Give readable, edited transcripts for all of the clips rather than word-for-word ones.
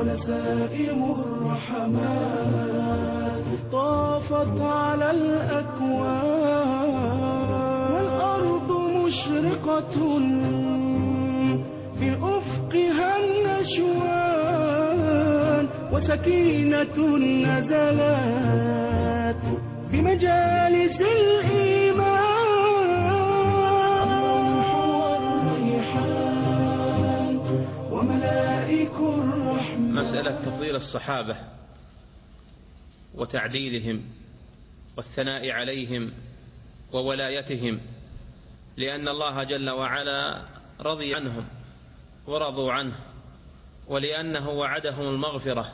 ونسائم الرحمات طافت على الأكوان، والأرض مشرقة في أفقها النشوان، وسكينة نزلت بمجالس الإيمان. والريحان وملائك الرحمن. مسألة تفضيل الصحابة وتعديلهم والثناء عليهم وولايتهم، لأن الله جل وعلا رضي عنهم ورضوا عنه، ولأنه وعدهم المغفرة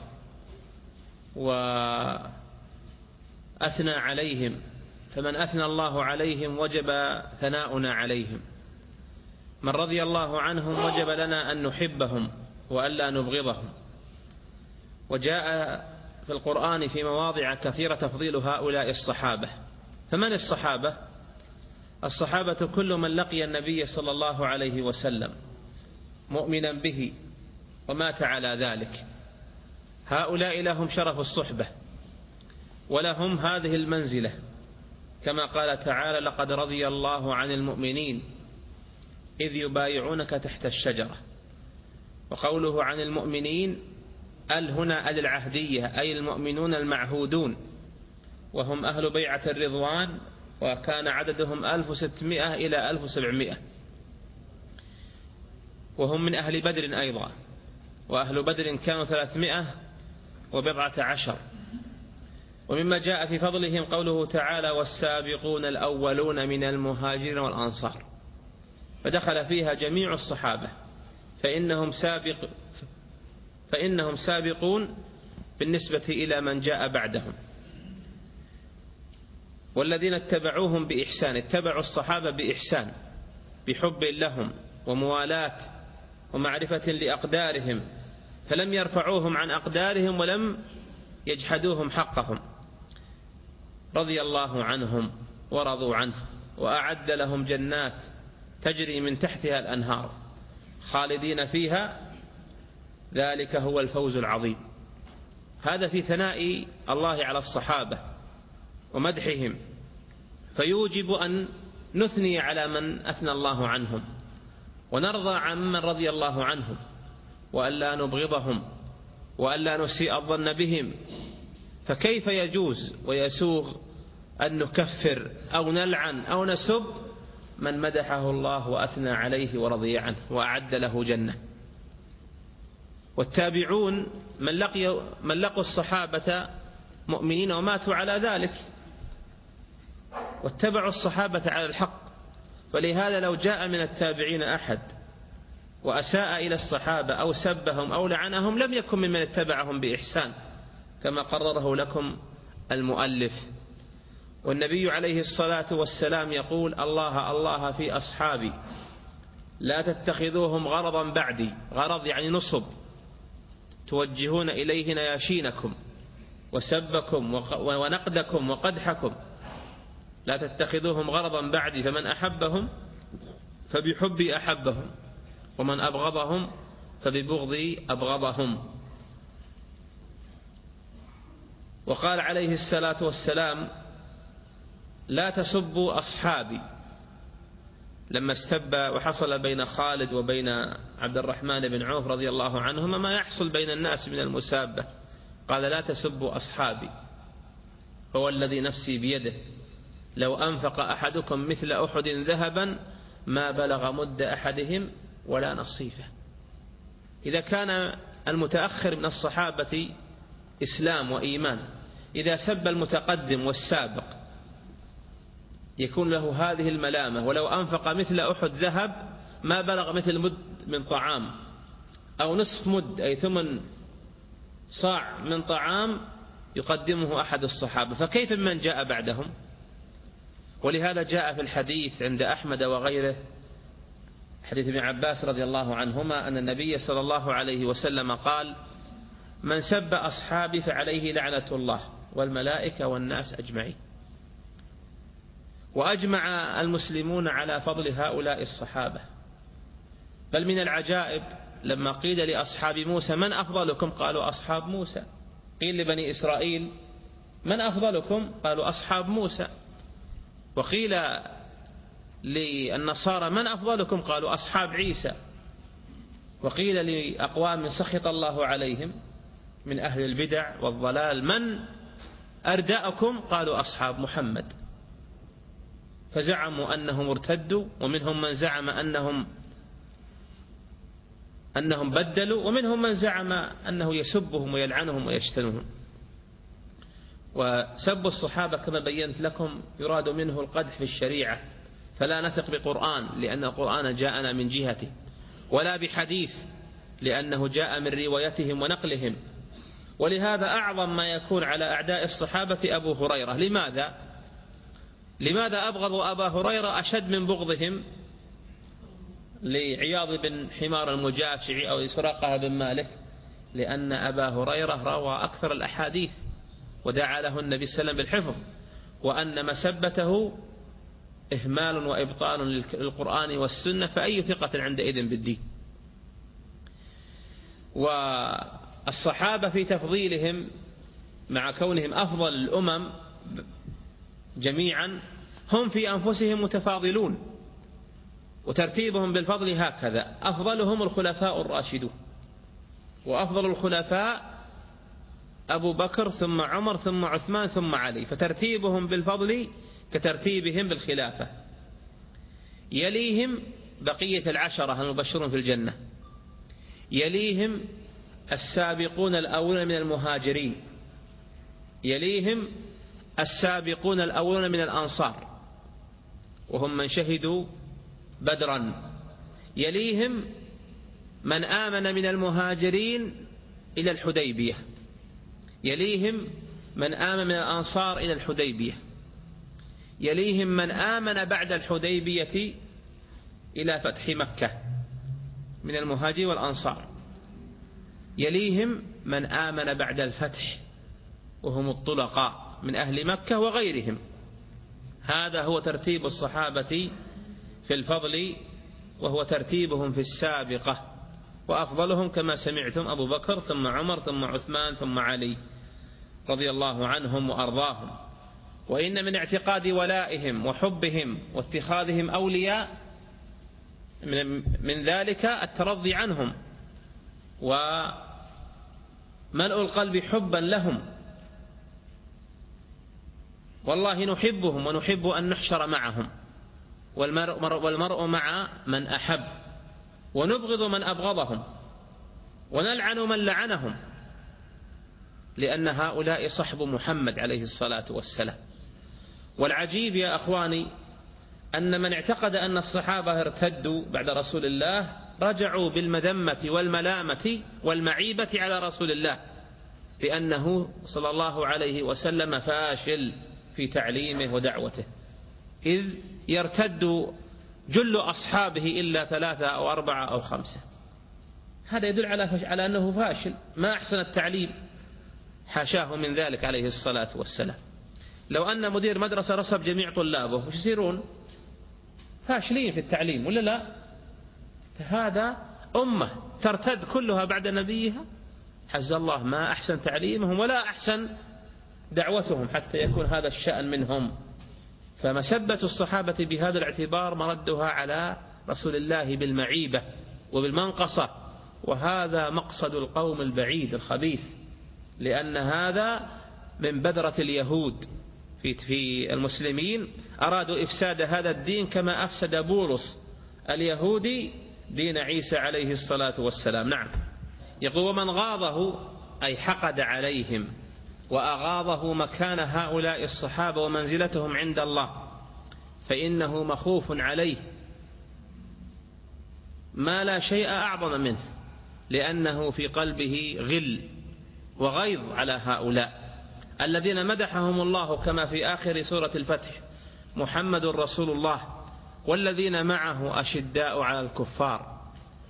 وأثنى عليهم، فمن أثنى الله عليهم وجب ثناؤنا عليهم. من رضي الله عنهم وجب لنا أن نحبهم وألا نبغضهم. وجاء في القرآن في مواضع كثيرة تفضيل هؤلاء الصحابة. فمن الصحابة؟ الصحابة كل من لقي النبي صلى الله عليه وسلم مؤمنا به ومات على ذلك. هؤلاء لهم شرف الصحبة ولهم هذه المنزلة، كما قال تعالى: لقد رضي الله عن المؤمنين إذ يبايعونك تحت الشجرة. وقوله عن المؤمنين هنا العهدية، أي المؤمنون المعهودون، وهم أهل بيعة الرضوان، وكان عددهم 1600 إلى 1700، وهم من أهل بدر أيضا، وأهل بدر كانوا 310. ومما جاء في فضلهم قوله تعالى: والسابقون الأولون من المهاجرين والأنصار، فدخل فيها جميع الصحابة، فإنهم سابقون بالنسبة إلى من جاء بعدهم. والذين اتبعوهم بإحسان، اتبعوا الصحابة بإحسان، بحب لهم وموالاة ومعرفة لأقدارهم، فلم يرفعوهم عن أقدارهم ولم يجحدوهم حقهم. رضي الله عنهم ورضوا عنه، وأعد لهم جنات تجري من تحتها الأنهار خالدين فيها، ذلك هو الفوز العظيم. هذا في ثناء الله على الصحابة ومدحهم، فيوجب أن نثني على من أثنى الله عنهم، ونرضى عن من رضي الله عنهم، وألا نبغضهم، وألا نسيء الظن بهم. فكيف يجوز ويسوغ أن نكفر أو نلعن أو نسب من مدحه الله وأثنى عليه ورضي عنه وأعد له جنة؟ والتابعون من لقوا الصحابة مؤمنين وماتوا على ذلك، واتبعوا الصحابة على الحق. ولهذا لو جاء من التابعين أحد وأساء إلى الصحابة أو سبهم أو لعنهم لم يكن ممن اتبعهم بإحسان، كما قرره لكم المؤلف. والنبي عليه الصلاة والسلام يقول: الله الله في أصحابي لا تتخذوهم غرضا بعدي. غرض يعني نصب، توجهون إليه نياشينكم وسبكم ونقدكم وقدحكم. لا تتخذوهم غرضا بعدي، فمن أحبهم فبحبي أحبهم، ومن أبغضهم فببغضي أبغضهم. وقال عليه الصلاة والسلام: لا تسبوا أصحابي، لما استب وحصل بين خالد وبين عبد الرحمن بن عوف رضي الله عنهما ما يحصل بين الناس من المسابة، قال: لا تسبوا أصحابي، هو الذي نفسي بيده لو أنفق أحدكم مثل أحد ذهبا ما بلغ مد أحدهم ولا نصيفه. إذا كان المتأخر من الصحابة إسلام وإيمان، إذا سب المتقدم والسابق يكون له هذه الملامة، ولو أنفق مثل أحد ذهب ما بلغ مثل مد من طعام، أو نصف مد أي 8 صاع من طعام يقدمه أحد الصحابة، فكيف من جاء بعدهم؟ ولهذا جاء في الحديث عند أحمد وغيره حديث ابن عباس رضي الله عنهما أن النبي صلى الله عليه وسلم قال: من سب أصحابي فعليه لعنة الله والملائكة والناس أجمعين. وأجمع المسلمون على فضل هؤلاء الصحابة. بل من العجائب لما قيل لأصحاب موسى من أفضلكم قالوا أصحاب موسى. قيل لبني إسرائيل من أفضلكم قالوا أصحاب موسى. وقيل للنصارى من أفضلكم قالوا أصحاب عيسى. وقيل لأقوام سخط الله عليهم من أهل البدع والضلال من أردأكم قالوا أصحاب محمد. فزعموا أنهم ارتدوا، ومنهم من زعم أنهم بدلوا، ومنهم من زعم أنه يسبهم ويلعنهم ويشتمهم. وسب الصحابة كما بينت لكم يراد منه القدح في الشريعة، فلا نثق بقرآن لأن القرآن جاءنا من جهته، ولا بحديث لأنه جاء من روايتهم ونقلهم. ولهذا أعظم ما يكون على أعداء الصحابة أبو هريرة. لماذا أبغضوا أبا هريرة أشد من بغضهم لعياض بن حمار المجاشعي أو لسراقة بن مالك؟ لأن أبا هريرة روى أكثر الأحاديث ودعا له النبي صلى الله عليه وسلم بالحفظ، وأن مسبته إهمال وإبطال للقرآن والسنة، فأي ثقة عندئذ بالدين. والصحابة في تفضيلهم مع كونهم أفضل الأمم جميعا هم في أنفسهم متفاضلون، وترتيبهم بالفضل هكذا: أفضلهم الخلفاء الراشدون، وأفضل الخلفاء أبو بكر ثم عمر ثم عثمان ثم علي، فترتيبهم بالفضل كترتيبهم بالخلافة. يليهم بقية العشرة المبشرون في الجنة، يليهم السابقون الأولون من المهاجرين، يليهم السابقون الأولون من الأنصار وهم من شهدوا بدرا، يليهم من آمن من المهاجرين إلى الحديبية، يليهم من آمن من الأنصار إلى الحديبية، يليهم من آمن بعد الحديبية إلى فتح مكة من المهاجرين والأنصار، يليهم من آمن بعد الفتح وهم الطلقاء من أهل مكة وغيرهم. هذا هو ترتيب الصحابة في الفضل، وهو ترتيبهم في السابقة. وأفضلهم كما سمعتم أبو بكر ثم عمر ثم عثمان ثم علي رضي الله عنهم وأرضاهم. وإن من اعتقاد ولائهم وحبهم واتخاذهم أولياء من ذلك الترضي عنهم وملء القلب حبا لهم. والله نحبهم ونحب أن نحشر معهم، والمرء مع من أحب، ونبغض من أبغضهم، ونلعن من لعنهم، لأن هؤلاء صحب محمد عليه الصلاة والسلام. والعجيب يا أخواني أن من اعتقد أن الصحابة ارتدوا بعد رسول الله رجعوا بالمذمة والملامة والمعيبة على رسول الله بأنه صلى الله عليه وسلم فاشل في تعليمه ودعوته، إذ يرتد جل أصحابه إلا 3 أو 4 أو 5. هذا يدل على أنه فاشل، ما أحسن التعليم، حاشاه من ذلك عليه الصلاة والسلام. لو أن مدير مدرسة رسب جميع طلابه وش يصيرون؟ فاشلين في التعليم ولا لا؟ هذا أمة ترتد كلها بعد نبيها، حز الله ما أحسن تعليمهم ولا أحسن دعوتهم حتى يكون هذا الشأن منهم. فمسبة الصحابة بهذا الاعتبار مردها على رسول الله بالمعيبة وبالمنقصة، وهذا مقصد القوم البعيد الخبيث، لأن هذا من بذرة اليهود في المسلمين. أرادوا إفساد هذا الدين كما أفسد بولس اليهودي دين عيسى عليه الصلاة والسلام. نعم. يقول: ومن غاضه أي حقد عليهم وأغاضه مكان هؤلاء الصحابة ومنزلتهم عند الله فإنه مخوف عليه ما لا شيء أعظم منه، لأنه في قلبه غل وغيظ على هؤلاء الذين مدحهم الله كما في آخر سورة الفتح: محمد رسول الله والذين معه أشداء على الكفار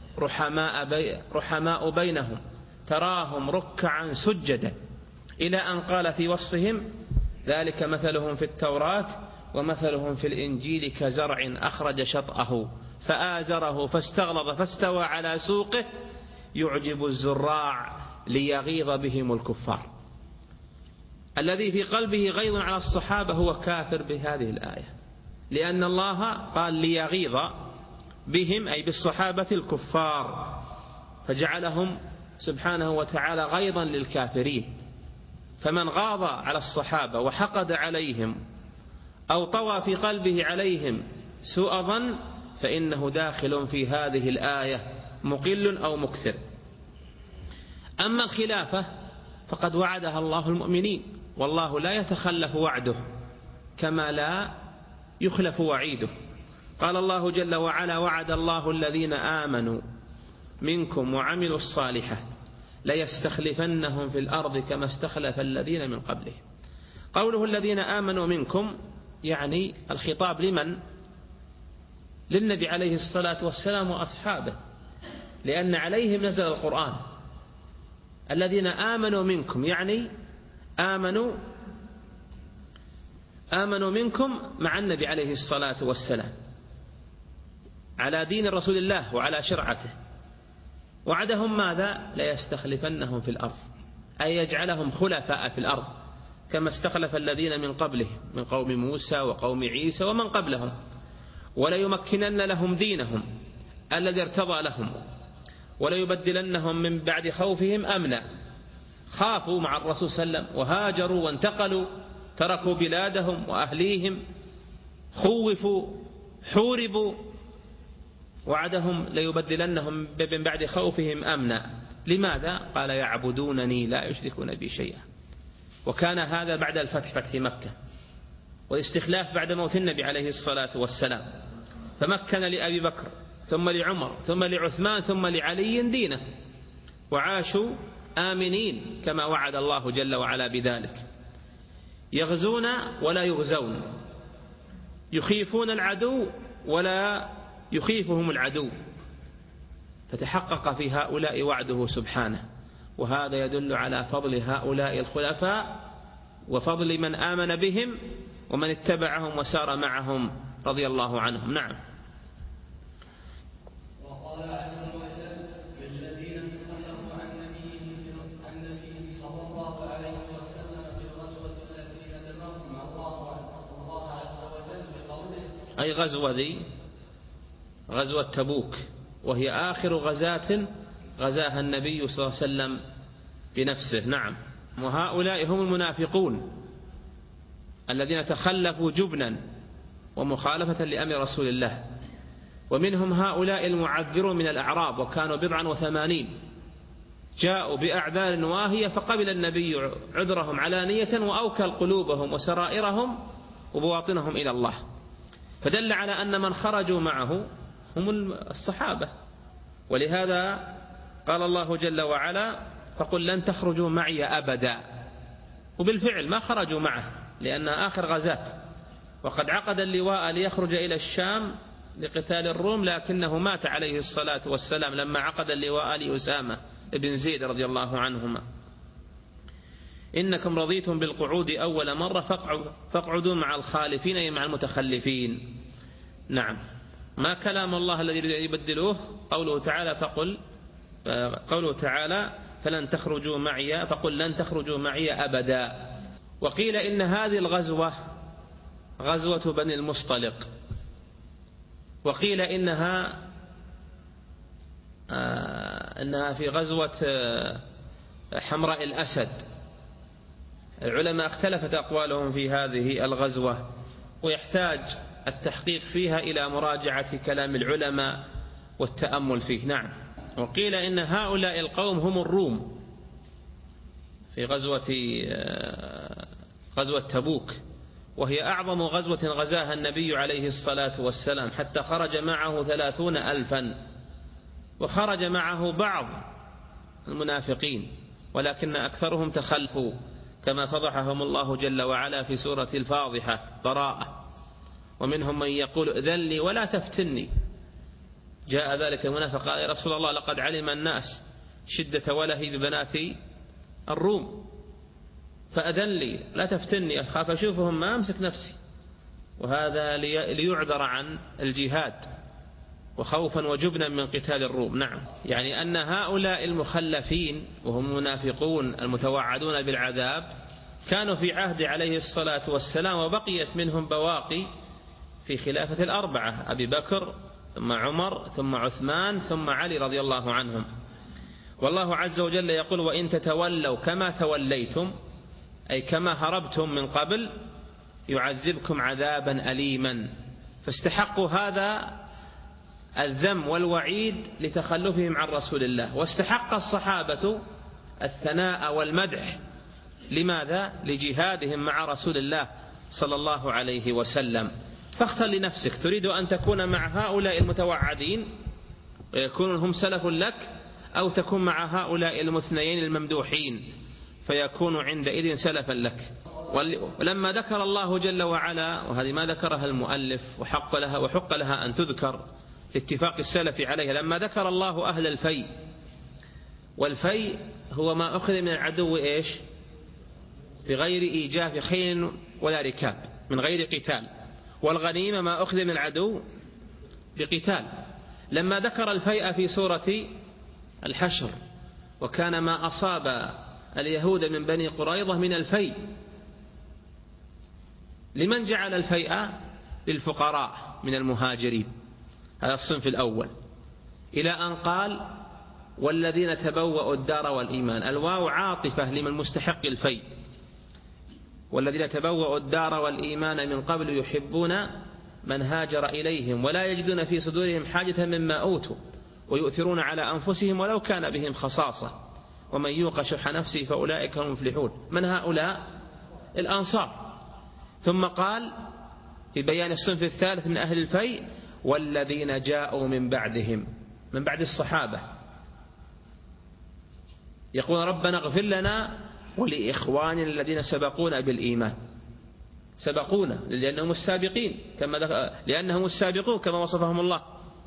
رحماء بينهم تراهم ركعا سجدا، إلى أن قال في وصفهم: ذلك مثلهم في التوراة ومثلهم في الإنجيل كزرع أخرج شطأه فآزره فاستغلظ فاستوى على سوقه يعجب الزراع ليغيظ بهم الكفار. الذي في قلبه غيظ على الصحابة هو كافر بهذه الآية، لأن الله قال ليغيظ بهم أي بالصحابة الكفار، فجعلهم سبحانه وتعالى غيظا للكافرين. فمن غاض على الصحابة وحقد عليهم أو طوى في قلبه عليهم سوء ظن فإنه داخل في هذه الآية مقل أو مكثر. أما الخلافة فقد وعدها الله المؤمنين، والله لا يتخلف وعده كما لا يخلف وعيده. قال الله جل وعلا: وعد الله الذين آمنوا منكم وعملوا الصالحات ليستخلفنهم في الأرض كما استخلف الذين من قبلهم. قوله الذين آمنوا منكم يعني الخطاب لمن؟ للنبي عليه الصلاة والسلام وأصحابه، لأن عليهم نزل القرآن. الذين آمنوا منكم يعني آمنوا منكم مع النبي عليه الصلاة والسلام على دين رسول الله وعلى شرعته. وعدهم ماذا؟ ليستخلفنهم في الأرض، أي يجعلهم خلفاء في الأرض كما استخلف الذين من قبلهم من قوم موسى وقوم عيسى ومن قبلهم، وليمكنن لهم دينهم الذي ارتضى لهم، وليبدلنهم من بعد خوفهم أمنا. خافوا مع الرسول صلى الله عليه وسلم وهاجروا وانتقلوا، تركوا بلادهم وأهليهم، خوفوا حوربوا، وعدهم ليبدلنهم من بعد خوفهم أمنا. لماذا؟ قال: يعبدونني لا يشركون بي شيئا. وكان هذا بعد الفتح، فتح مكة، والاستخلاف بعد موت النبي عليه الصلاة والسلام، فمكن لأبي بكر ثم لعمر ثم لعثمان ثم لعلي دينه، وعاشوا آمنين كما وعد الله جل وعلا بذلك. يغزون ولا يغزون، يخيفون العدو ولا يخيفهم العدو، فتحقق في هؤلاء وعده سبحانه. وهذا يدل على فضل هؤلاء الخلفاء وفضل من آمن بهم ومن اتبعهم وسار معهم رضي الله عنهم. نعم. وقال عز وجل: للذين تخلفوا عن نبيه صلى الله عليه وسلم في الغزوة التي ندمهم الله عز وجل بقوله: أي غزوة ذي غزوة تبوك، وهي آخر غزاة غزاها النبي صلى الله عليه وسلم بنفسه. نعم. وهؤلاء هم المنافقون الذين تخلفوا جبنا ومخالفة لأمر رسول الله. ومنهم هؤلاء المعذرون من الأعراب، وكانوا 87، جاءوا بأعذار واهية فقبل النبي عذرهم علانية وأوكل قلوبهم وسرائرهم وبواطنهم إلى الله، فدل على أن من خرجوا معه هم الصحابة. ولهذا قال الله جل وعلا: فقل لن تخرجوا معي أبدا. وبالفعل ما خرجوا معه لأن آخر غزاة، وقد عقد اللواء ليخرج إلى الشام لقتال الروم، لكنه مات عليه الصلاة والسلام لما عقد اللواء لأسامة بن زيد رضي الله عنهما. إنكم رضيتم بالقعود أول مرة فاقعدوا مع الخالفين أي مع المتخلفين. نعم. ما كلام الله الذي يبدلوه قوله تعالى فلن تخرجوا معي، فقل لن تخرجوا معي أبدا. وقيل إن هذه الغزوة غزوة بني المصطلق، وقيل إنها في غزوة حمراء الأسد. العلماء اختلفت أقوالهم في هذه الغزوة، ويحتاج التحقيق فيها إلى مراجعة كلام العلماء والتأمل فيه. نعم. وقيل إن هؤلاء القوم هم الروم في غزوة تبوك، وهي أعظم غزوة غزاها النبي عليه الصلاة والسلام، حتى خرج معه 30,000، وخرج معه بعض المنافقين ولكن أكثرهم تخلفوا كما فضحهم الله جل وعلا في سورة الفاضحة براءة. ومنهم من يقول ائذن لي ولا تفتني. جاء ذلك المنافق قال: يا رسول الله لقد علم الناس شدة ولهي ببنات الروم، فأذن لي لا تفتني، أخاف أشوفهم ما أمسك نفسي. وهذا ليعذر عن الجهاد وخوفا وجبنا من قتال الروم. نعم، يعني أن هؤلاء المخلفين وهم منافقون المتوعدون بالعذاب كانوا في عهد عليه الصلاة والسلام، وبقيت منهم بواقي في خلافة الأربعة: أبي بكر ثم عمر ثم عثمان ثم علي رضي الله عنهم. والله عز وجل يقول: وإن تتولوا كما توليتم، أي كما هربتم من قبل، يعذبكم عذابا أليما. فاستحقوا هذا الذم والوعيد لتخلفهم عن رسول الله، واستحق الصحابة الثناء والمدح. لماذا؟ لجهادهم مع رسول الله صلى الله عليه وسلم. فاختر لنفسك، تريد أن تكون مع هؤلاء المتوعدين ويكونون هم سلف لك، أو تكون مع هؤلاء المثنيين الممدوحين فيكون عندئذ سلفا لك. ولما ذكر الله جل وعلا، وهذه ما ذكرها المؤلف وحق لها أن تذكر لاتفاق السلف عليها، لما ذكر الله أهل الفيء، والفيء هو ما أخذ من العدو إيش؟ بغير إيجاف خيل ولا ركاب، من غير قتال. والغنيمة ما أخذ من العدو بقتال. لما ذكر الفيء في سورة الحشر: وكان ما أصاب اليهود من بني قريظة من الفيء، لمن جعل الفيء؟ للفقراء من المهاجرين، هذا الصنف الأول، إلى أن قال: والذين تبوأوا الدار والإيمان. الواو عاطفة لمن مستحق الفيء: والذين تبوأوا الدار والإيمان من قبل يحبون من هاجر إليهم ولا يجدون في صدورهم حاجة مما أوتوا ويؤثرون على أنفسهم ولو كان بهم خصاصة ومن يوق شح نفسه فأولئك هم المفلحون. من هؤلاء؟ الأنصار. ثم قال في بيان الصنف الثالث من أهل الفيء: والذين جاءوا من بعدهم، من بعد الصحابة، يقول: ربنا اغفر لنا ولإخواننا الذين سبقونا بالإيمان. سبقونا لأنهم السابقين، لأنهم السابقون كما وصفهم الله.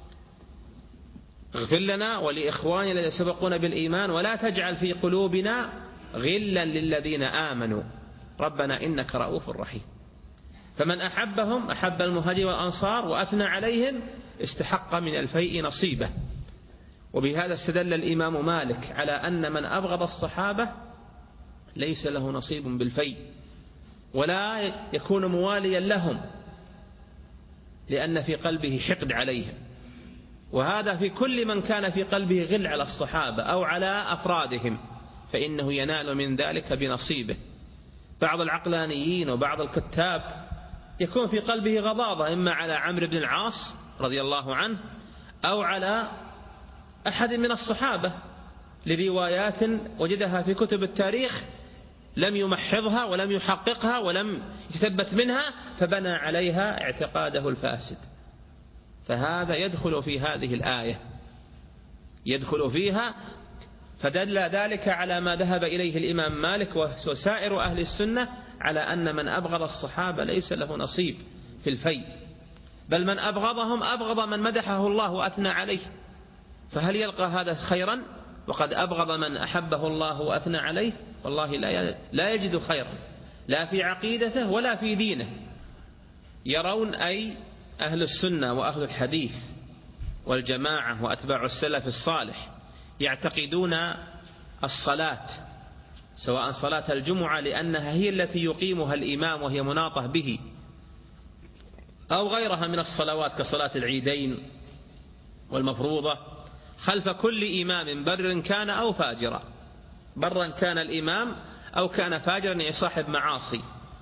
اغفر لنا ولإخواننا الذين سبقونا بالإيمان ولا تجعل في قلوبنا غلا للذين آمنوا ربنا إنك رؤوف رحيم. فمن أحبهم أحب المهاجر والأنصار وأثنى عليهم استحق من الفيء نصيبه. وبهذا استدل الإمام مالك على أن من أبغض الصحابة ليس له نصيب بالفيء ولا يكون مواليا لهم، لأن في قلبه حقد عليهم. وهذا في كل من كان في قلبه غل على الصحابة أو على أفرادهم، فإنه ينال من ذلك بنصيبه. بعض العقلانيين وبعض الكتاب يكون في قلبه غضاضة، إما على عمرو بن العاص رضي الله عنه أو على أحد من الصحابة، لروايات وجدها في كتب التاريخ لم يمحضها ولم يحققها ولم يتثبت منها، فبنى عليها اعتقاده الفاسد. فهذا يدخل في هذه الآية، يدخل فيها. فدل ذلك على ما ذهب إليه الإمام مالك وسائر أهل السنة على أن من أبغض الصحابة ليس له نصيب في الفيء، بل من أبغضهم أبغض من مدحه الله وأثنى عليه. فهل يلقى هذا خيرا وقد أبغض من أحبه الله وأثنى عليه؟ والله لا يجد خيرا، لا في عقيدته ولا في دينه. يرون أي أهل السنة وأهل الحديث والجماعة وأتباع السلف الصالح يعتقدون الصلاة، سواء صلاة الجمعة لأنها هي التي يقيمها الإمام وهي مناطة به، أو غيرها من الصلوات كصلاة العيدين والمفروضة، خلف كل إمام بر كان أو فاجرا، برا كان الإمام أو كان فاجرا يصاحب معاصي،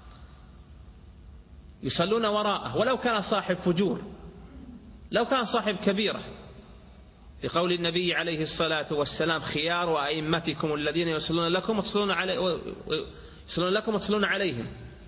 يصلون وراءه ولو كان صاحب فجور، لو كان صاحب كبيرة، لقول النبي عليه الصلاة والسلام: خيار أئمتكم الذين يصلون لكم وتصلون عليهم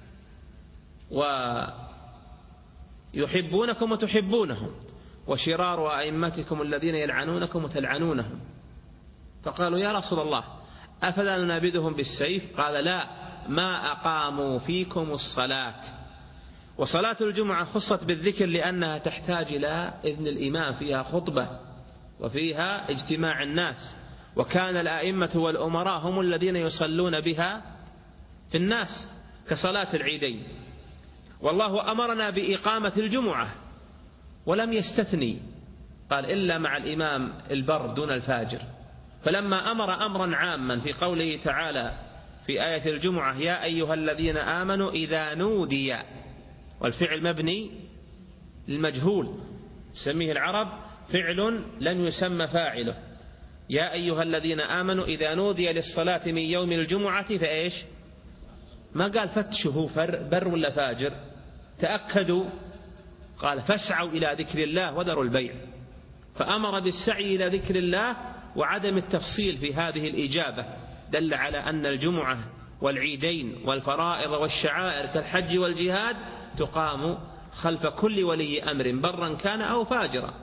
ويحبونكم وتحبونهم، وشرار أئمتكم الذين يلعنونكم وتلعنونهم. فقالوا: يا رسول الله أفلا ننابذهم بالسيف؟ قال: لا، ما أقاموا فيكم الصلاة. وصلاة الجمعة خصت بالذكر لأنها تحتاج إلى إذن الإمام، فيها خطبة وفيها اجتماع الناس، وكان الأئمة والأمراء هم الذين يصلون بها في الناس كصلاة العيدين. والله أمرنا بإقامة الجمعة ولم يستثني قال إلا مع الإمام البر دون الفاجر. فلما أمر أمرا عاما في قوله تعالى في آية الجمعة يا أيها الذين آمنوا إذا نودي، والفعل مبني للمجهول سميه العرب فعل لم يسمى فاعله، يا أيها الذين آمنوا إذا نودي للصلاة من يوم الجمعة فإيش؟ ما قال فتشه بر ولا فاجر، تأكدوا، قال فاسعوا إلى ذكر الله وذروا البيع، فأمر بالسعي إلى ذكر الله وعدم التفصيل في هذه الإجابة، دل على أن الجمعة والعيدين والفرائض والشعائر كالحج والجهاد تقام خلف كل ولي أمر برا كان أو فاجرا.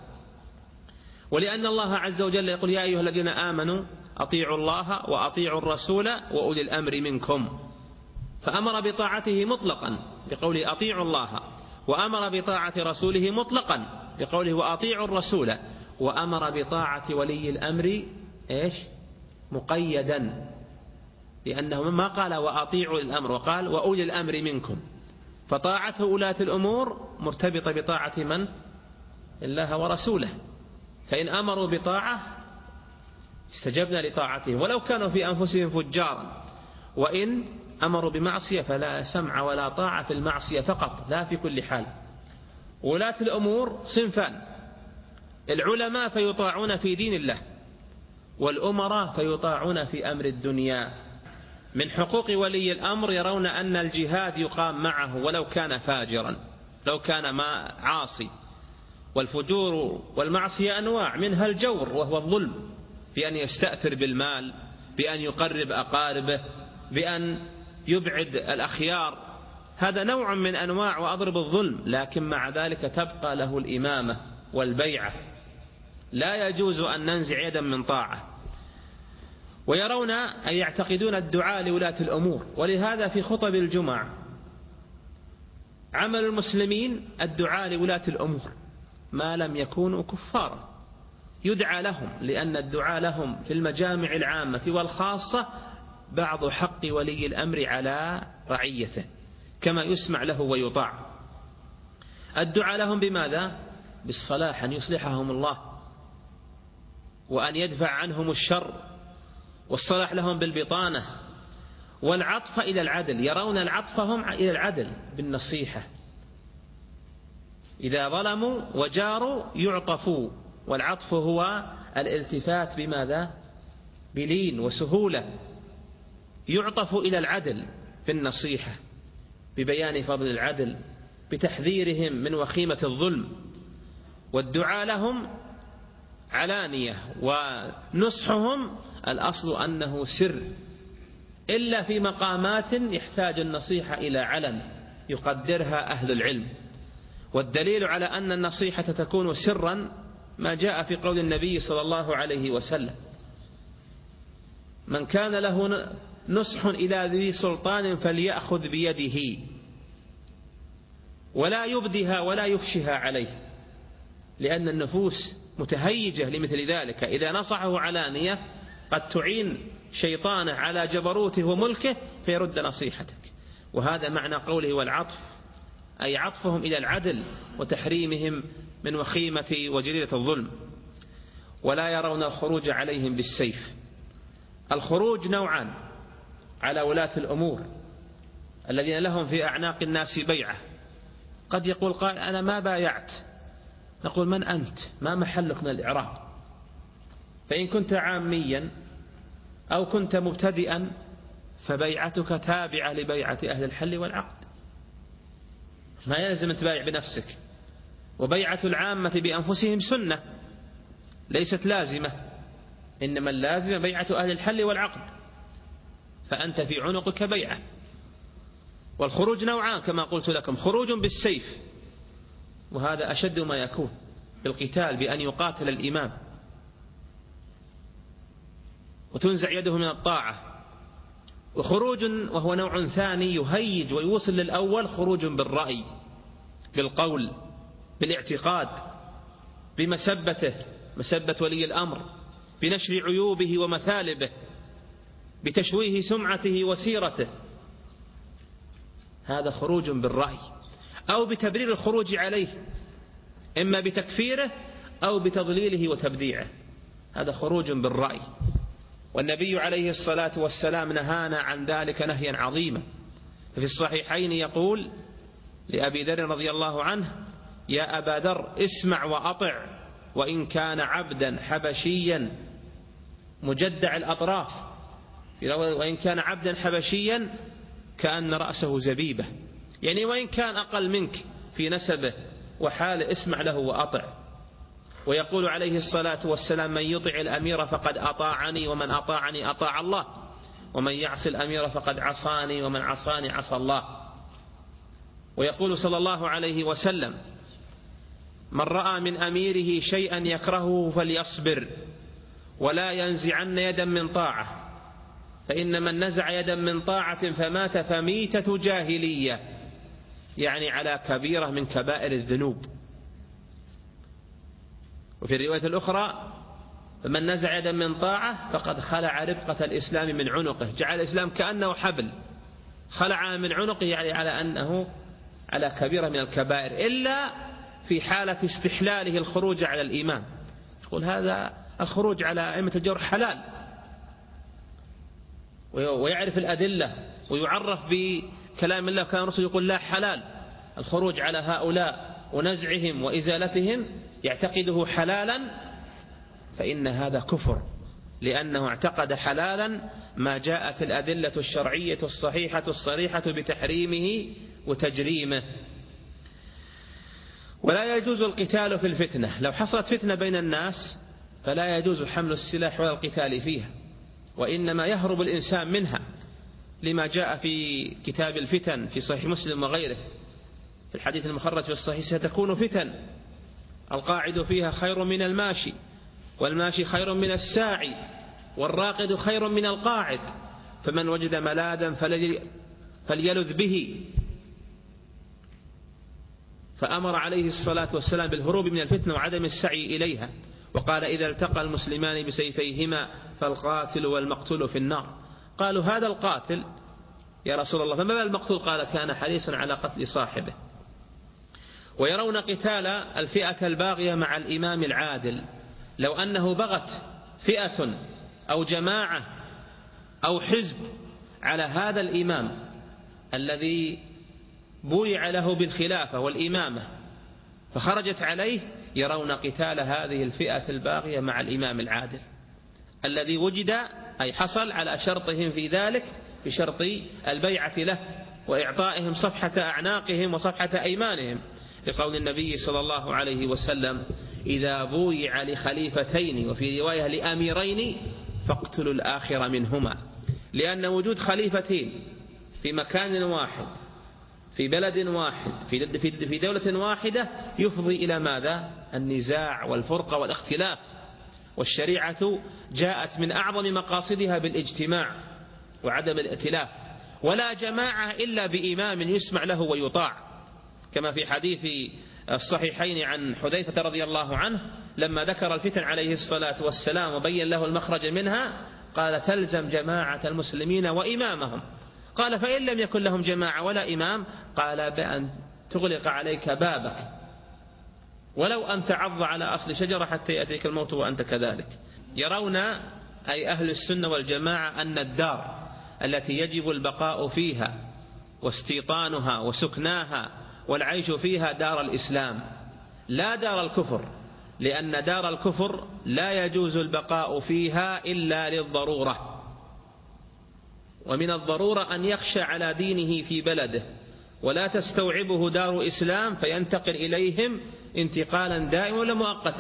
ولأن الله عز وجل يقول يا أيها الذين آمنوا أطيعوا الله وأطيعوا الرسول وأولي الأمر منكم، فأمر بطاعته مطلقا بقوله أطيعوا الله، وأمر بطاعة رسوله مطلقا بقوله وأطيعوا الرسول، وأمر بطاعة ولي الأمر إيش؟ مقيدا، لأنه ما قال وأطيعوا الأمر وقال وأولي الأمر منكم، فطاعته ولاة الأمور مرتبطة بطاعة من؟ الله ورسوله، فإن أمروا بطاعة استجبنا لطاعته ولو كانوا في أنفسهم فجارا، وإن أمروا بمعصية فلا سمع ولا طاعة في المعصية فقط لا في كل حال. ولاة الأمور صنفان: العلماء فيطاعون في دين الله، والأمراء فيطاعون في أمر الدنيا. من حقوق ولي الأمر يرون أن الجهاد يقام معه ولو كان فاجرا، لو كان ما عاصي، والفجور والمعصية أنواع، منها الجور وهو الظلم، بأن يستأثر بالمال، بأن يقرب أقاربه، بأن يبعد الأخيار، هذا نوع من أنواع وأضرب الظلم، لكن مع ذلك تبقى له الإمامة والبيعة، لا يجوز أن ننزع يدا من طاعة. ويرون أن يعتقدون الدعاء لولاة الأمور، ولهذا في خطب الجمع عمل المسلمين الدعاء لولاة الأمور ما لم يكونوا كفارا، يدعى لهم، لأن الدعاء لهم في المجامع العامة والخاصة بعض حق ولي الأمر على رعيته كما يسمع له ويطاع. الدعاء لهم بماذا؟ بالصلاح، أن يصلحهم الله وأن يدفع عنهم الشر، والصلاح لهم بالبطانة، والعطف إلى العدل، يرون العطفهم إلى العدل بالنصيحة، إذا ظلموا وجاروا يعطفوا، والعطف هو الالتفات بماذا؟ بلين وسهولة، يعطف إلى العدل بالنصيحة، ببيان فضل العدل، بتحذيرهم من وخيمة الظلم. والدعاء لهم علانية، ونصحهم الأصل أنه سر، إلا في مقامات يحتاج النصيحة إلى علن يقدرها أهل العلم. والدليل على أن النصيحة تكون سرا ما جاء في قول النبي صلى الله عليه وسلم: من كان له نصح إلى ذي سلطان فليأخذ بيده ولا يبدها ولا يفشها عليه، لأن النفوس متهيجة لمثل ذلك، إذا نصحه علانية قد تعين شيطانه على جبروته وملكه فيرد نصيحتك. وهذا معنى قوله والعطف، أي عطفهم إلى العدل وتحريمهم من وخيمة وجريرة الظلم. ولا يرون الخروج عليهم بالسيف. الخروج نوعان على ولاة الأمور الذين لهم في أعناق الناس بيعة. قد يقول قائل أنا ما بايعت، نقول من أنت؟ ما محلك من الإعراب؟ فإن كنت عاميا أو كنت مبتدئا فبيعتك تابعة لبيعة أهل الحل والعقد، ما يلزم تبايع بنفسك. وبيعة العامة بأنفسهم سنة ليست لازمة، إنما اللازمة بيعة أهل الحل والعقد، فأنت في عنقك بيعة. والخروج نوعان كما قلت لكم: خروج بالسيف، وهذا أشد ما يكون بالقتال، بأن يقاتل الإمام وتنزع يده من الطاعة. وخروج وهو نوع ثاني يهيج ويوصل للأول: خروج بالرأي، بالقول، بالاعتقاد، بمسبته، مسبة ولي الأمر، بنشر عيوبه ومثالبه، بتشويه سمعته وسيرته، هذا خروج بالرأي. أو بتبرير الخروج عليه، إما بتكفيره أو بتضليله وتبديعه، هذا خروج بالرأي. والنبي عليه الصلاة والسلام نهانا عن ذلك نهيا عظيما. في الصحيحين يقول لأبي ذر رضي الله عنه: يا أبا ذر اسمع وأطع، وإن كان عبدا حبشيا مجدع الأطراف، وإن كان عبدا حبشيا كأن رأسه زبيبة، يعني وإن كان أقل منك في نسبه وحاله اسمع له وأطع. ويقول عليه الصلاة والسلام: من يطع الأمير فقد أطاعني، ومن أطاعني أطاع الله، ومن يعص الأمير فقد عصاني، ومن عصاني عصى الله. ويقول صلى الله عليه وسلم: من رأى من أميره شيئا يكرهه فليصبر، ولا ينزعن يدا من طاعة، فإن من نزع يدا من طاعة فمات فميتة جاهلية، يعني على كبيرة من كبائر الذنوب. وفي الرواية الأخرى: فمن نزع يدا من طاعة فقد خلع رفقة الإسلام من عنقه، جعل الإسلام كأنه حبل، خلع من عنقه، يعني على أنه على كبيرة من الكبائر، إلا في حالة استحلاله الخروج على الإمام. يقول هذا الخروج على أئمة الجور حلال، ويعرف الأدلة ويعرف بكلام الله كان الرسول يقول لا حلال. الخروج على هؤلاء ونزعهم وإزالتهم يعتقده حلالا، فإن هذا كفر، لأنه اعتقد حلالا ما جاءت الأدلة الشرعية الصحيحة الصريحة بتحريمه وتجريمه. ولا يجوز القتال في الفتنة. لو حصلت فتنة بين الناس فلا يجوز حمل السلاح ولا القتال فيها، وإنما يهرب الإنسان منها، لما جاء في كتاب الفتن في صحيح مسلم وغيره في الحديث المخرج في الصحيح: ستكون فتن القاعد فيها خير من الماشي، والماشي خير من الساعي، والراقد خير من القاعد، فمن وجد ملاذا فليلذ به. فأمر عليه الصلاة والسلام بالهروب من الفتنة وعدم السعي إليها، وقال: إذا التقى المسلمان بسيفيهما فالقاتل والمقتول في النار. قالوا: هذا القاتل يا رسول الله، فما بال المقتول؟ قال: كان حريصا على قتل صاحبه. ويرون قتال الفئة الباغية مع الإمام العادل. لو أنه بغت فئة أو جماعة أو حزب على هذا الإمام الذي بويع له بالخلافة والإمامة فخرجت عليه، يرون قتال هذه الفئة الباغية مع الإمام العادل الذي وجد أي حصل على شرطهم في ذلك، بشرط البيعة له وإعطائهم صفحة أعناقهم وصفحة أيمانهم، لقول النبي صلى الله عليه وسلم: إذا بويع لخليفتين، وفي رواية لأميرين، فاقتلوا الآخر منهما. لأن وجود خليفتين في مكان واحد في بلد واحد في دولة واحدة يفضي إلى ماذا؟ النزاع والفرقة والاختلاف. والشريعة جاءت من أعظم مقاصدها بالاجتماع وعدم الائتلاف، ولا جماعة إلا بإمام يسمع له ويطاع، كما في حديث الصحيحين عن حذيفة رضي الله عنه لما ذكر الفتن عليه الصلاة والسلام وبين له المخرج منها، قال: تلزم جماعة المسلمين وإمامهم. قال: فإن لم يكن لهم جماعة ولا إمام؟ قال: بأن تغلق عليك بابك، ولو أن تعض على أصل شجرة حتى يأتيك الموت وأنت كذلك. يرون أي أهل السنة والجماعة أن الدار التي يجب البقاء فيها واستيطانها وسكناها والعيش فيها دار الإسلام، لا دار الكفر، لأن دار الكفر لا يجوز البقاء فيها إلا للضرورة، ومن الضرورة أن يخشى على دينه في بلده ولا تستوعبه دار إسلام فينتقل إليهم انتقالا دائما ولا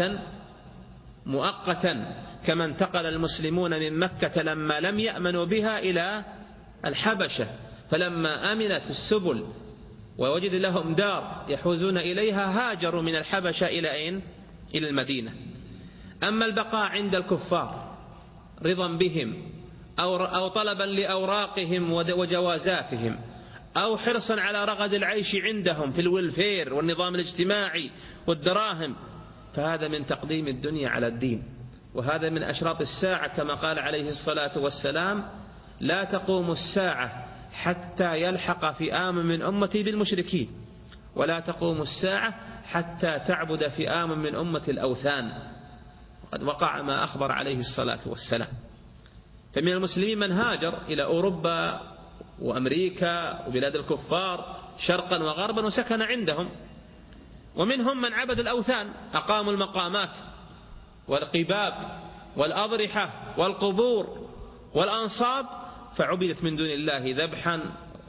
مؤقتا، كما انتقل المسلمون من مكة لما لم يأمنوا بها إلى الحبشة، فلما أمنت السبل ووجد لهم دار يحوزون إليها هاجروا من الحبشة إلى أين؟ إلى المدينة. أما البقاء عند الكفار رضا بهم أو طلبا لأوراقهم وجوازاتهم أو حرصا على رغد العيش عندهم في الويلفير والنظام الاجتماعي والدراهم، فهذا من تقديم الدنيا على الدين، وهذا من أشراط الساعة، كما قال عليه الصلاة والسلام: لا تقوم الساعة حتى يلحق فئام من أمتي بالمشركين. ولا تقوم الساعة حتى تعبد فئام من أمة الأوثان. وقد وقع ما أخبر عليه الصلاة والسلام. فمن المسلمين من هاجر إلى أوروبا وأمريكا وبلاد الكفار شرقا وغربا وسكن عندهم، ومنهم من عبد الأوثان، أقاموا المقامات والقباب والأضرحة والقبور والأنصاب، فعبدت من دون الله ذبحا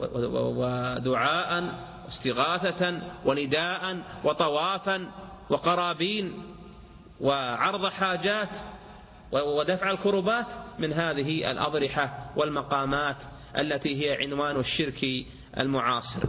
ودعاء واستغاثة ونداء وطوافا وقرابين وعرض حاجات ودفع الكربات من هذه الأضرحة والمقامات التي هي عنوان الشرك المعاصر.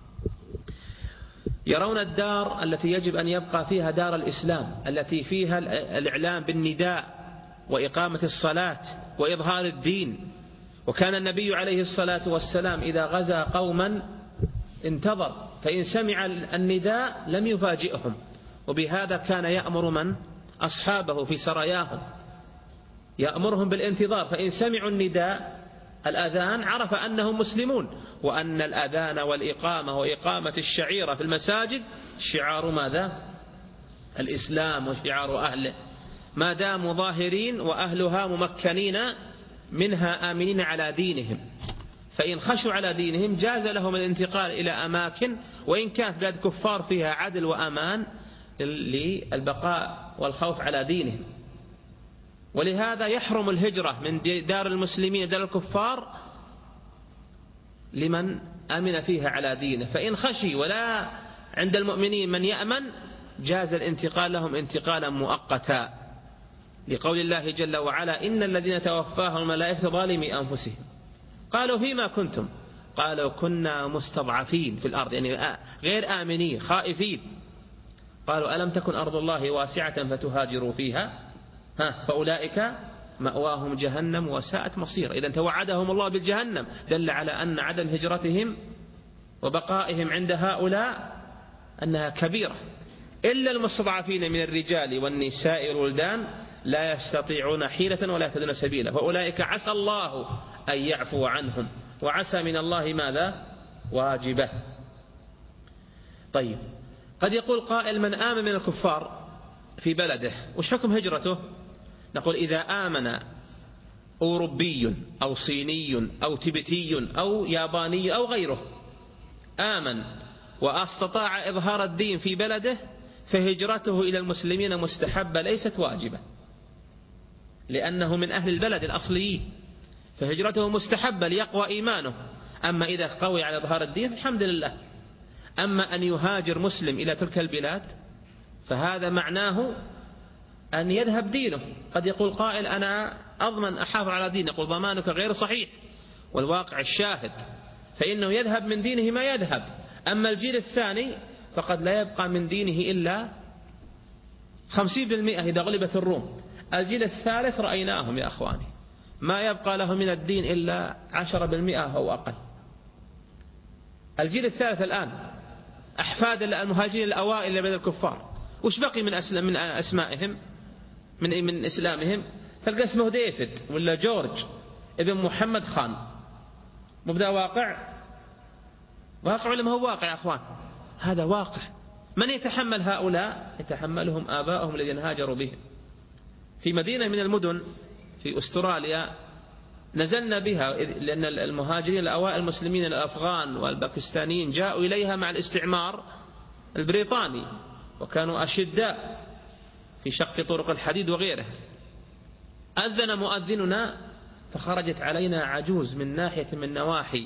يرون الدار التي يجب أن يبقى فيها دار الإسلام، التي فيها الإعلام بالنداء وإقامة الصلاة وإظهار الدين. وكان النبي عليه الصلاة والسلام إذا غزا قوما انتظر، فإن سمع النداء لم يفاجئهم، وبهذا كان يأمر من أصحابه في سراياهم، يأمرهم بالانتظار، فإن سمعوا النداء الأذان عرف أنهم مسلمون، وأن الأذان والإقامة وإقامة الشعيرة في المساجد شعار ماذا؟ الإسلام وشعار أهله، ما داموا ظاهرين وأهلها ممكنين منها آمنين على دينهم. فإن خشوا على دينهم جاز لهم الانتقال إلى أماكن وإن كانت بلاد كفار فيها عدل وأمان للبقاء والخوف على دينهم. ولهذا يحرم الهجرة من دار المسلمين دار الكفار لمن أمن فيها على دينه، فإن خشي ولا عند المؤمنين من يأمن جاز الانتقال لهم انتقالا مؤقتا، لقول الله جل وعلا: إن الذين توفاهم الملائكة ظالمي أنفسهم قالوا فيما كنتم قالوا كنا مستضعفين في الأرض، يعني غير آمنين خائفين. قالوا ألم تكن أرض الله واسعة فتهاجروا فيها فأولئك مأواهم جهنم وساءت مصير. إذا توعدهم الله بالجهنم دل على أن عدم هجرتهم وبقائهم عند هؤلاء أنها كبيرة. إلا المستضعفين من الرجال والنساء والولدان لا يستطيعون حيلة ولا يهتدون سبيلا، فأولئك عسى الله أن يعفو عنهم، وعسى من الله ماذا؟ واجبة. طيب، قد يقول قائل: من آمن من الكفار في بلده وش حكم هجرته؟ نقول: إذا آمن أوروبي أو صيني أو تبتي أو ياباني أو غيره، آمن واستطاع إظهار الدين في بلده، فهجرته إلى المسلمين مستحبة ليست واجبة، لأنه من أهل البلد الأصليين، فهجرته مستحبة ليقوى إيمانه. أما إذا قوي على إظهار الدين فالحمد لله. أما أن يهاجر مسلم إلى تلك البلاد فهذا معناه أن يذهب دينه. قد يقول قائل: أنا أضمن أحافظ على دينه، يقول: ضمانك غير صحيح، والواقع الشاهد، فإنه يذهب من دينه ما يذهب. أما الجيل الثاني فقد لا يبقى من دينه إلا 50% إذا غلبت الروم. الجيل الثالث رأيناهم يا أخواني ما يبقى له من الدين إلا 10% أو أقل. الجيل الثالث الآن أحفاد المهاجرين الأوائل لبلاد الكفار، وش بقي من أسمائهم من إسلامهم؟ تلقى اسمه ديفيد ولا جورج ابن محمد خان. مبدأ واقع ولا ما هو واقع يا أخوان؟ هذا واقع. من يتحمل هؤلاء؟ يتحملهم آباؤهم الذين هاجروا بهم. في مدينة من المدن في أستراليا نزلنا بها، لأن المهاجرين الأوائل المسلمين الأفغان والباكستانيين جاءوا إليها مع الاستعمار البريطاني، وكانوا أشداء في شق طرق الحديد وغيره. أذن مؤذننا فخرجت علينا عجوز من ناحية من نواحي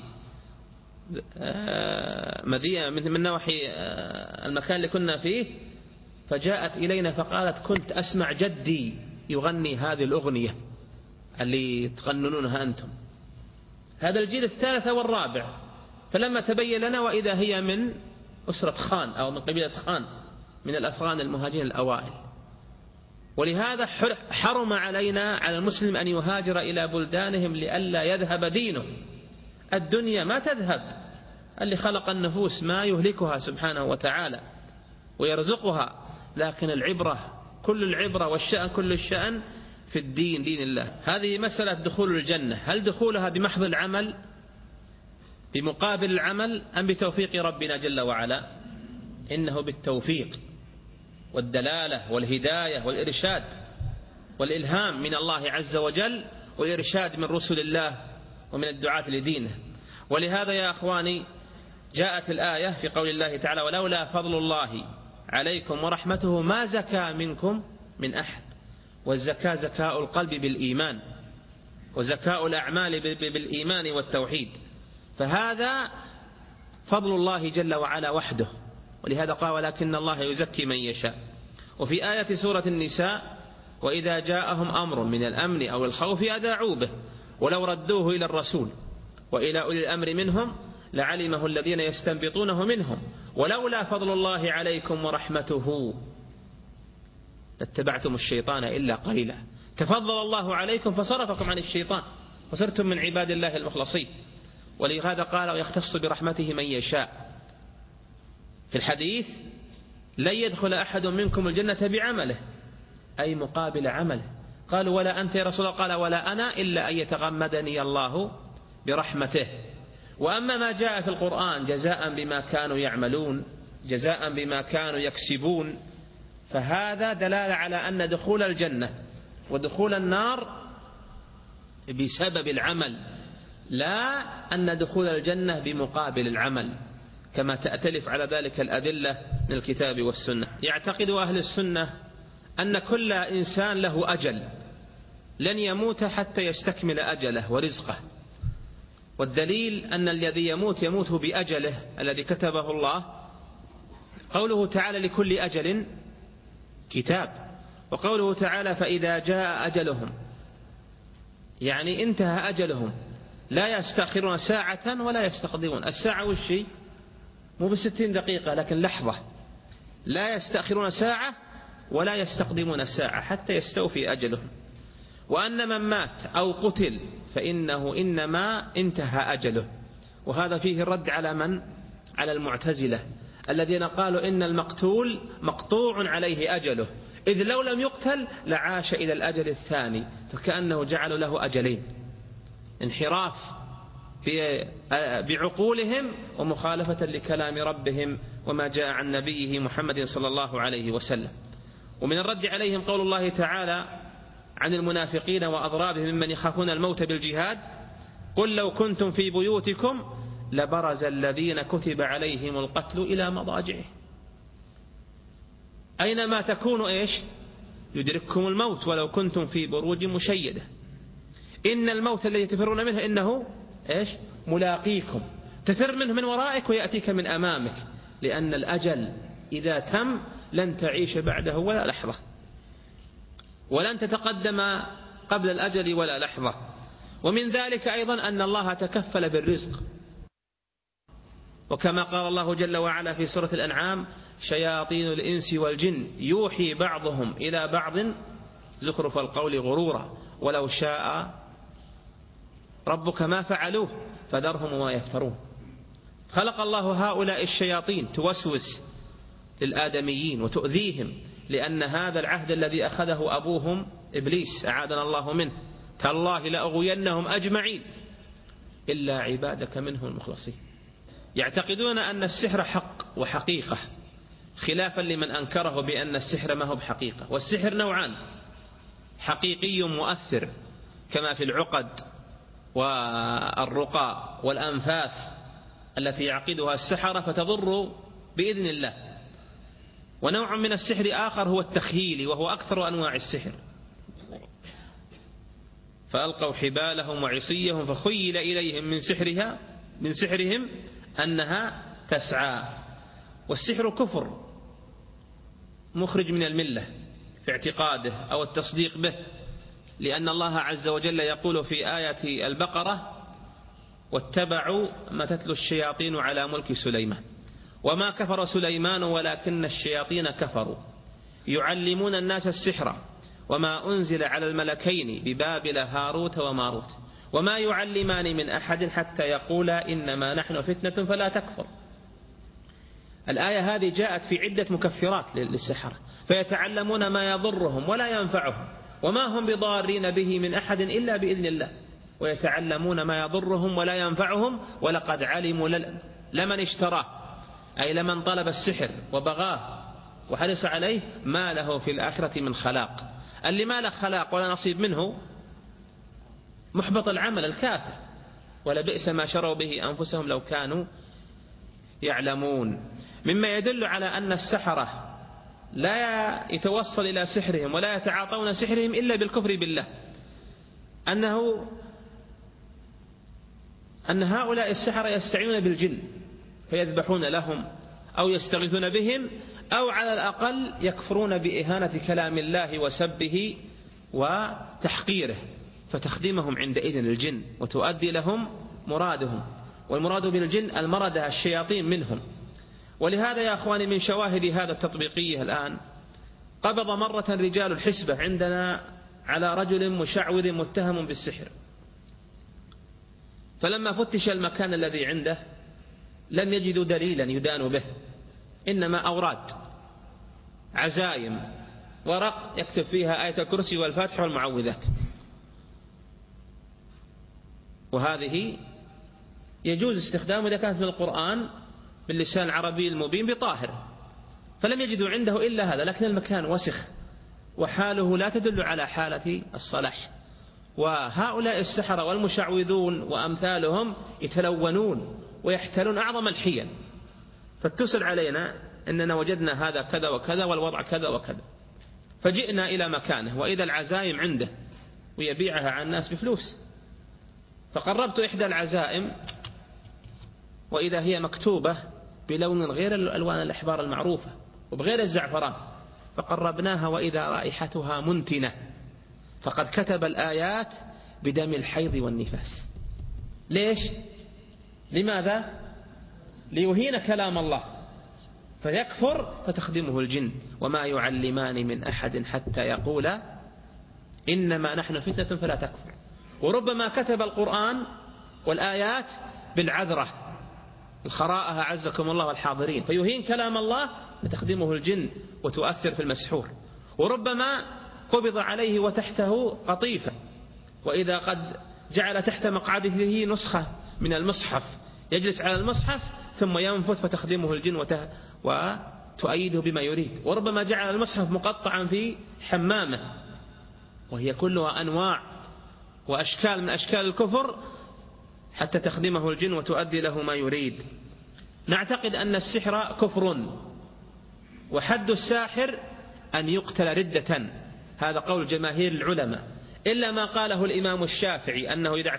مدينة من نواحي المكان اللي كنا فيه، فجاءت إلينا فقالت: كنت أسمع جدي يغني هذه الأغنية اللي تغنونها أنتم. هذا الجيل الثالث والرابع. فلما تبين لنا وإذا هي من أسرة خان أو من قبيلة خان من الأفغان المهاجرين الأوائل. ولهذا حرم علينا على المسلم أن يهاجر إلى بلدانهم لئلا يذهب دينه. الدنيا ما تذهب، اللي خلق النفوس ما يهلكها سبحانه وتعالى ويرزقها، لكن العبرة كل العبرة والشأن كل الشأن في الدين، دين الله. هذه مسألة دخول الجنة، هل دخولها بمحض العمل بمقابل العمل أم بتوفيق ربنا جل وعلا؟ إنه بالتوفيق والدلالة والهداية والإرشاد والإلهام من الله عز وجل، والإرشاد من رسل الله ومن الدعاة لدينه. ولهذا يا أخواني جاءت الآية في قول الله تعالى: ولولا فضل الله عليكم ورحمته ما زكى منكم من أحد. والزكاة زكاء القلب بالإيمان، وزكاء الأعمال بالإيمان والتوحيد، فهذا فضل الله جل وعلا وحده. ولهذا قال: ولكن الله يزكي من يشاء. وفي آية سورة النساء: وإذا جاءهم أمر من الأمن أو الخوف أذاعوا به ولو ردوه إلى الرسول وإلى أولي الأمر منهم لعلمه الذين يستنبطونه منهم ولولا فضل الله عليكم ورحمته لاتبعتم الشيطان إلا قليلا. تفضل الله عليكم فصرفكم عن الشيطان وصرتم من عباد الله المخلصين. ولهذا قال: ويختص برحمته من يشاء. في الحديث: لن يدخل أحد منكم الجنة بعمله، أي مقابل عمله. قالوا: ولا أنت يا رسول الله؟ قال: ولا أنا إلا أن يتغمدني الله برحمته. وأما ما جاء في القرآن جزاء بما كانوا يعملون، جزاء بما كانوا يكسبون، فهذا دلالة على أن دخول الجنة ودخول النار بسبب العمل، لا أن دخول الجنة بمقابل العمل، كما تأتلف على ذلك الأدلة من الكتاب والسنة. يعتقد أهل السنة أن كل إنسان له أجل، لن يموت حتى يستكمل أجله ورزقه. والدليل أن الذي يموت يموت بأجله الذي كتبه الله. قوله تعالى: لكل أجل كتاب. وقوله تعالى: فإذا جاء أجلهم، يعني انتهى أجلهم، لا يستأخرون ساعة ولا يستقدمون. الساعة والشيء مو ب60 دقيقة لكن لحظة، لا يستأخرون ساعة ولا يستقدمون ساعة حتى يستوفي أجلهم. وأن من مات أو قتل فإنه إنما انتهى أجله. وهذا فيه الرد على من؟ على المعتزلة الذين قالوا إن المقتول مقطوع عليه أجله، إذ لو لم يقتل لعاش إلى الأجل الثاني، فكأنه جعلوا له أجلين. انحراف بعقولهم ومخالفة لكلام ربهم وما جاء عن نبيه محمد صلى الله عليه وسلم. ومن الرد عليهم قول الله تعالى عن المنافقين وأضرابهم ممن يخافون الموت بالجهاد: قل لو كنتم في بيوتكم لبرز الذين كتب عليهم القتل إلى مضاجعه. أينما تكونوا إيش؟ يدرككم الموت ولو كنتم في بروج مشيدة. إن الموت الذي تفرون منه إنه إيش؟ ملاقيكم، تفر منه من ورائك ويأتيك من أمامك، لأن الأجل إذا تم لن تعيش بعده ولا لحظة، ولن تتقدم قبل الأجل ولا لحظة. ومن ذلك أيضا أن الله تكفل بالرزق، وكما قال الله جل وعلا في سورة الأنعام: شياطين الإنس والجن يوحي بعضهم إلى بعض زخرف القول غرورا ولو شاء ربك ما فعلوه فذرهم وما يفترون. خلق الله هؤلاء الشياطين توسوس للآدميين وتؤذيهم، لأن هذا العهد الذي أخذه أبوهم إبليس أعاذنا الله منه: تالله لأغوينهم أجمعين إلا عبادك منهم المخلصين. يعتقدون أن السحر حق وحقيقة، خلافا لمن أنكره بأن السحر ما هو بحقيقة. والسحر نوعان: حقيقي مؤثر كما في العقد والرقى والأنفاث التي يعقدها السحرة فتضر بإذن الله. ونوع من السحر آخر هو التخييل، وهو أكثر أنواع السحر. فألقوا حبالهم وعصيهم فخيل إليهم من سحرهم أنها تسعى. والسحر كفر مخرج من الملة في اعتقاده أو التصديق به، لأن الله عز وجل يقول في آية البقرة: واتبعوا ما تتلو الشياطين على ملك سليمان وما كفر سليمان ولكن الشياطين كفروا يعلمون الناس السحر وما أنزل على الملكين ببابل هاروت وماروت وما يعلمان من أحد حتى يقولا إنما نحن فتنة فلا تكفر. الآية هذه جاءت في عدة مكفرات للسحر، فيتعلمون ما يضرهم ولا ينفعهم وما هم بضارين به من أحد إلا بإذن الله، ويتعلمون ما يضرهم ولا ينفعهم ولقد علموا لمن اشتراه، أي لمن طلب السحر وبغاه وحرص عليه ما له في الآخرة من خلاق. اللي ما له خلاق ولا نصيب منه محبط العمل الكافر، ولبئس ما شروا به أنفسهم لو كانوا يعلمون. مما يدل على أن السحرة لا يتوصل إلى سحرهم ولا يتعاطون سحرهم إلا بالكفر بالله، أن هؤلاء السحرة يستعينون بالجن فيذبحون لهم أو يستغيثون بهم، أو على الأقل يكفرون بإهانة كلام الله وسبه وتحقيره، فتخدمهم عندئذ الجن وتؤدي لهم مرادهم. والمراد بالجن المردة الشياطين منهم. ولهذا يا أخواني من شواهد هذا التطبيقية الآن قبض مرة رجال الحسبة عندنا على رجل مشعوذ متهم بالسحر، فلما فتش المكان الذي عنده لم يجدوا دليلا يدان به، إنما أوراد عزايم ورق يكتب فيها آية الكرسي والفاتحة والمعوذات، وهذه يجوز استخدامه إذا كانت من القرآن باللسان العربي المبين بطاهر، فلم يجدوا عنده إلا هذا، لكن المكان وسخ وحاله لا تدل على حالة الصلاح. وهؤلاء السحرة والمشعوذون وأمثالهم يتلونون ويحتلون أعظم الحيل، فاتصل علينا أننا وجدنا هذا كذا وكذا والوضع كذا وكذا، فجئنا إلى مكانه وإذا العزائم عنده ويبيعها على الناس بفلوس. فقربت إحدى العزائم وإذا هي مكتوبة بلون غير الألوان الأحبار المعروفة وبغير الزعفران، فقربناها وإذا رائحتها منتنة، فقد كتب الآيات بدم الحيض والنفاس. ليش؟ لماذا؟ ليهين كلام الله فيكفر فتخدمه الجن. وما يعلمان من أحد حتى يقولا إنما نحن فتنة فلا تكفر. وربما كتب القرآن والآيات بالعذرة الخراءها عزكم الله والحاضرين، فيهين كلام الله فتخدمه الجن وتؤثر في المسحور. وربما قبض عليه وتحته قطيفة، وإذا قد جعل تحت مقعده نسخة من المصحف يجلس على المصحف ثم ينفث فتخدمه الجن وتؤيده بما يريد. وربما جعل المصحف مقطعا في حمامه، وهي كلها أنواع وأشكال من أشكال الكفر حتى تخدمه الجن وتؤدي له ما يريد. نعتقد أن السحر كفر، وحد الساحر أن يقتل ردة، هذا قول جماهير العلماء، إلا ما قاله الإمام الشافعي أنه إذا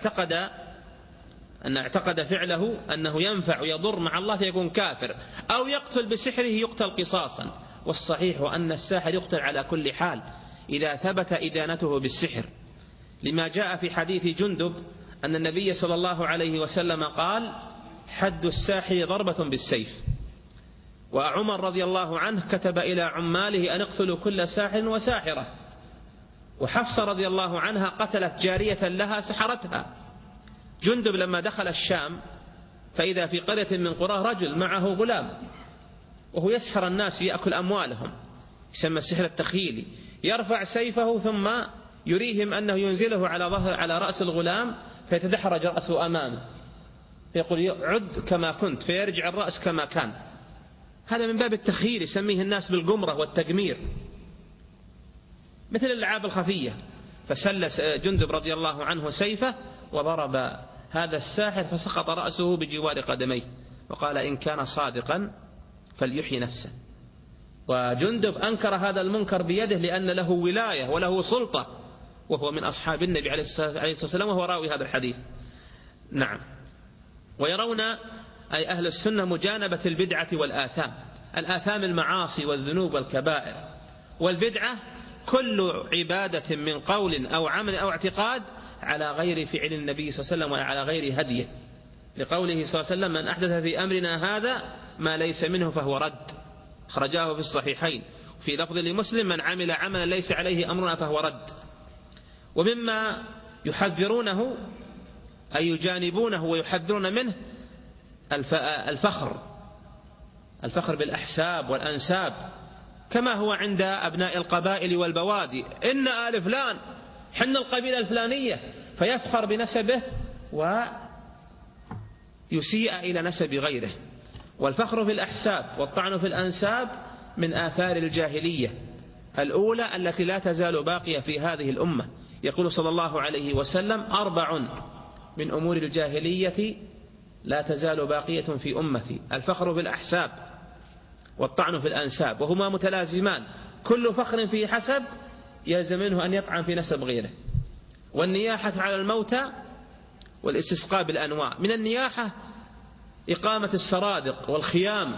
اعتقد فعله أنه ينفع ويضر مع الله فيكون كافر، أو يقتل بسحره يقتل قصاصا. والصحيح أن الساحر يقتل على كل حال إذا ثبت إدانته بالسحر، لما جاء في حديث جندب أن النبي صلى الله عليه وسلم قال حد الساحر ضربة بالسيف. وعمر رضي الله عنه كتب إلى عماله أن اقتلوا كل ساحر وساحرة. وحفصة رضي الله عنها قتلت جارية لها سحرتها. جندب لما دخل الشام فإذا في قرية من قرى رجل معه غلام وهو يسحر الناس يأكل أموالهم، يسمى السحر التخيلي، يرفع سيفه ثم يريهم أنه ينزله على رأس الغلام فيتدحرج رأسه أمامه، فيقول عد كما كنت، فيرجع الرأس كما كان. هذا من باب التخييل، يسميه الناس بالقمرة والتقمير، مثل الألعاب الخفية. فسلس جندب رضي الله عنه سيفه وضرب هذا الساحر فسقط رأسه بجوار قدميه، وقال إن كان صادقا فليحيي نفسه. وجندب أنكر هذا المنكر بيده لأن له ولاية وله سلطة، وهو من أصحاب النبي عليه الصلاة والسلام وهو راوي هذا الحديث. نعم. ويرون أي أهل السنة مجانبة البدعة والآثام. الآثام المعاصي والذنوب والكبائر، والبدعة كل عبادة من قول أو عمل أو اعتقاد على غير فعل النبي صلى الله عليه وسلم وعلى غير هديه، لقوله صلى الله عليه وسلم من أحدث في أمرنا هذا ما ليس منه فهو رد، خرجاه في الصحيحين. في لفظ لمسلم من عمل عملا ليس عليه أمرنا فهو رد. ومما يحذرونه أي يجانبونه ويحذرون منه الفخر بالأحساب والأنساب، كما هو عند أبناء القبائل والبوادي، إن آل فلان حن القبيلة الفلانية، فيفخر بنسبه ويسيء إلى نسب غيره. والفخر في الأحساب والطعن في الأنساب من آثار الجاهلية الأولى التي لا تزال باقية في هذه الأمة. يقول صلى الله عليه وسلم: 4 من أمور الجاهلية لا تزال باقية في أمتي: الفخر في الأحساب والطعن في الأنساب، وهما متلازمان، كل فخر في حسب يلزم منه أن يطعن في نسب غيره. والنياحة على الموتى والاستسقاء بالأنواع. من النياحة إقامة السرادق والخيام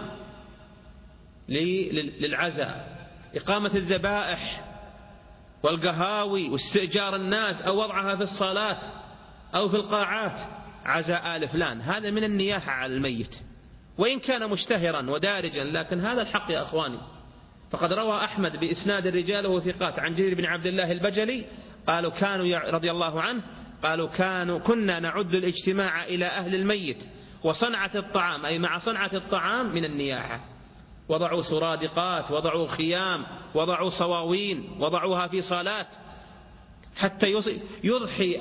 للعزاء، إقامة الذبائح والقهاوي واستئجار الناس أو وضعها في الصالات أو في القاعات، عزاء آل فلان، هذا من النياحة على الميت، وإن كان مشتهرا ودارجا، لكن هذا الحق يا أخواني. فقد روى أحمد بإسناد الرجال وثقات عن جرير بن عبد الله البجلي قالوا كانوا رضي الله عنه قالوا كنا نعد الاجتماع إلى أهل الميت وصنعة الطعام، أي مع صنعة الطعام، من النياحة. وضعوا سرادقات، وضعوا خيام، وضعوا صواوين، وضعوها في صالات حتى يضحي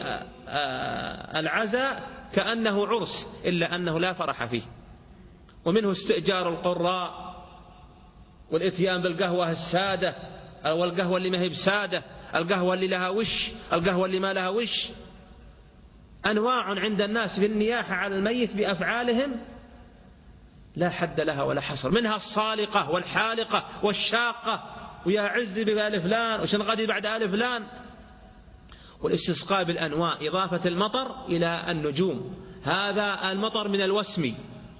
العزاء كأنه عرس، إلا أنه لا فرح فيه. ومنه استئجار القراء والإتيان بالقهوة السادة أو القهوة اللي ما هي بسادة، القهوة اللي لها وش، القهوة اللي ما لها وش. أنواع عند الناس في النياحة على الميت بأفعالهم لا حد لها ولا حصر، منها الصالقة والحالقة والشاقة، ويا عز بآل فلان وشنغدي بعد آل فلان. والاستسقاء بالأنواع، إضافة المطر إلى النجوم، هذا المطر من الوسمي،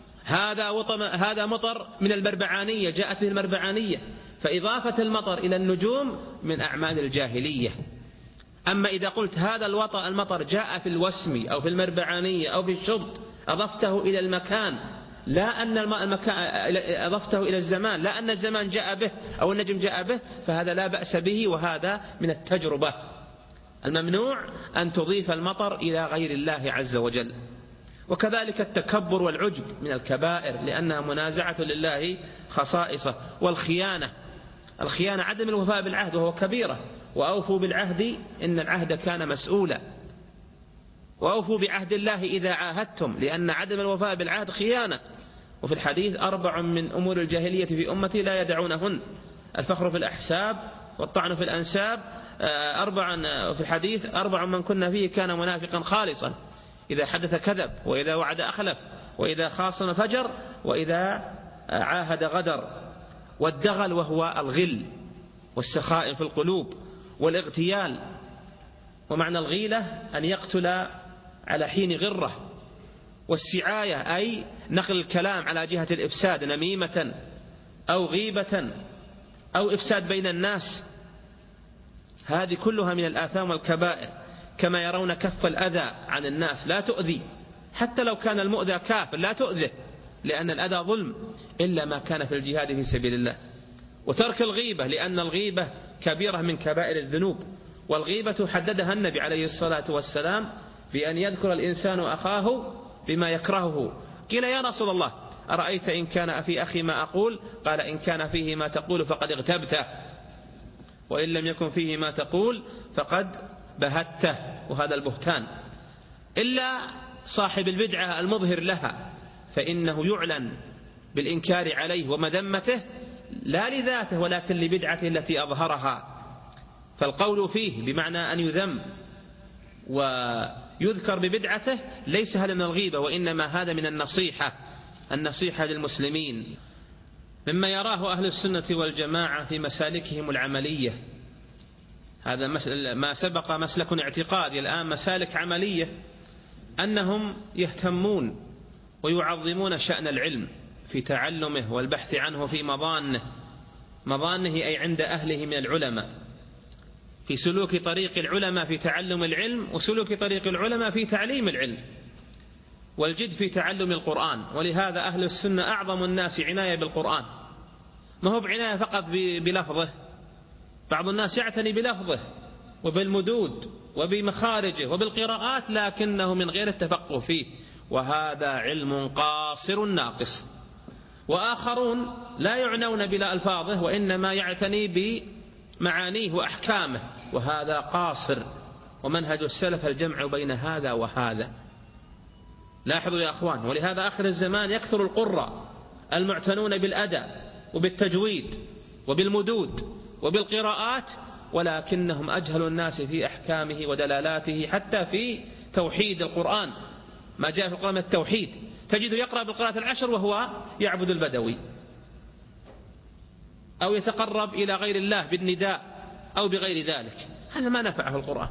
هذا مطر من المربعانية، جاءت به المربعانية. فإضافة المطر إلى النجوم من أعمال الجاهلية. أما إذا قلت هذا المطر جاء في الوسمي أو في المربعانية أو في الشبط، أضفته إلى المكان، لا أن المكان أضفته إلى الزمان، لا أن الزمان جاء به أو النجم جاء به، فهذا لا بأس به، وهذا من التجربة. الممنوع أن تضيف المطر إلى غير الله عز وجل. وكذلك التكبر والعجب من الكبائر، لأنها منازعة لله خصائصه. والخيانة، الخيانة عدم الوفاء بالعهد، وهو كبيرة. وأوفوا بالعهد إن العهد كان مسؤولا. وأوفوا بعهد الله إذا عاهدتم، لأن عدم الوفاء بالعهد خيانة. وفي الحديث 4 من أمور الجاهلية في أمتي لا يدعونهن: الفخر في الأحساب والطعن في الأنساب. 4 في الحديث: 4 من كنا فيه كان منافقا خالصا، إذا حدث كذب، وإذا وعد أخلف، وإذا خاصم فجر، وإذا عاهد غدر. والدغل وهو الغل والسخائم في القلوب، والاغتيال. ومعنى الغيلة أن يقتل على حين غرة. والسعاية أي نقل الكلام على جهة الإفساد، نميمة أو غيبة أو إفساد بين الناس. هذه كلها من الآثام والكبائر. كما يرون كف الأذى عن الناس، لا تؤذي، حتى لو كان المؤذى كافر لا تؤذه، لأن الأذى ظلم، إلا ما كان في الجهاد في سبيل الله. وترك الغيبة، لأن الغيبة كبيرة من كبائر الذنوب. والغيبة حددها النبي عليه الصلاة والسلام بأن يذكر الإنسان أخاه بما يكرهه. قيل: يا رسول الله، أرأيت إن كان في أخي ما أقول؟ قال: إن كان فيه ما تقول فقد اغتبته، وإن لم يكن فيه ما تقول فقد بهته، وهذا البهتان. إلا صاحب البدعة المظهر لها، فإنه يعلن بالإنكار عليه ومذمته، لا لذاته ولكن لبدعته التي أظهرها. فالقول فيه بمعنى أن يذم ويذكر ببدعته ليس هذا من الغيبة، وإنما هذا من النصيحة للمسلمين. مما يراه أهل السنة والجماعة في مسالكهم العملية، هذا ما سبق مسلك اعتقادي، الآن مسالك عملية، أنهم يهتمون ويعظمون شأن العلم في تعلمه والبحث عنه في مظانه أي عند أهله من العلماء، في سلوك طريق العلماء في تعلم العلم، وسلوك طريق العلماء في تعليم العلم، والجد في تعلم القرآن. ولهذا أهل السنة أعظم الناس عناية بالقرآن، ما هو بعناية فقط بلفظه، بعض الناس يعتني بلفظه وبالمدود وبمخارجه وبالقراءات، لكنه من غير التفقه فيه، وهذا علم قاصر ناقص. وآخرون لا يعنون بلا ألفاظه، وإنما يعتني بمعانيه وأحكامه، وهذا قاصر. ومنهج السلف الجمع بين هذا وهذا. لاحظوا يا أخوان، ولهذا آخر الزمان يكثر القراء المعتنون بالأداء وبالتجويد وبالمدود وبالقراءات، ولكنهم أجهل الناس في أحكامه ودلالاته، حتى في توحيد القرآن. ما جاء في القرآن التوحيد تجد يقرأ بالقراءة 10 وهو يعبد البدوي أو يتقرب إلى غير الله بالنداء أو بغير ذلك. هذا ما نفعه القرآن.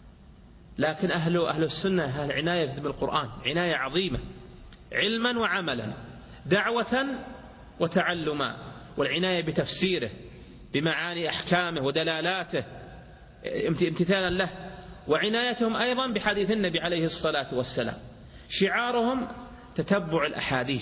لكن أهل السنة أهل عناية بالقرآن عناية عظيمة، علما وعملا، دعوة وتعلما، والعناية بتفسيره بمعاني أحكامه ودلالاته امتثالا له، وعنايتهم أيضا بحديث النبي عليه الصلاة والسلام. شعارهم تتبع الأحاديث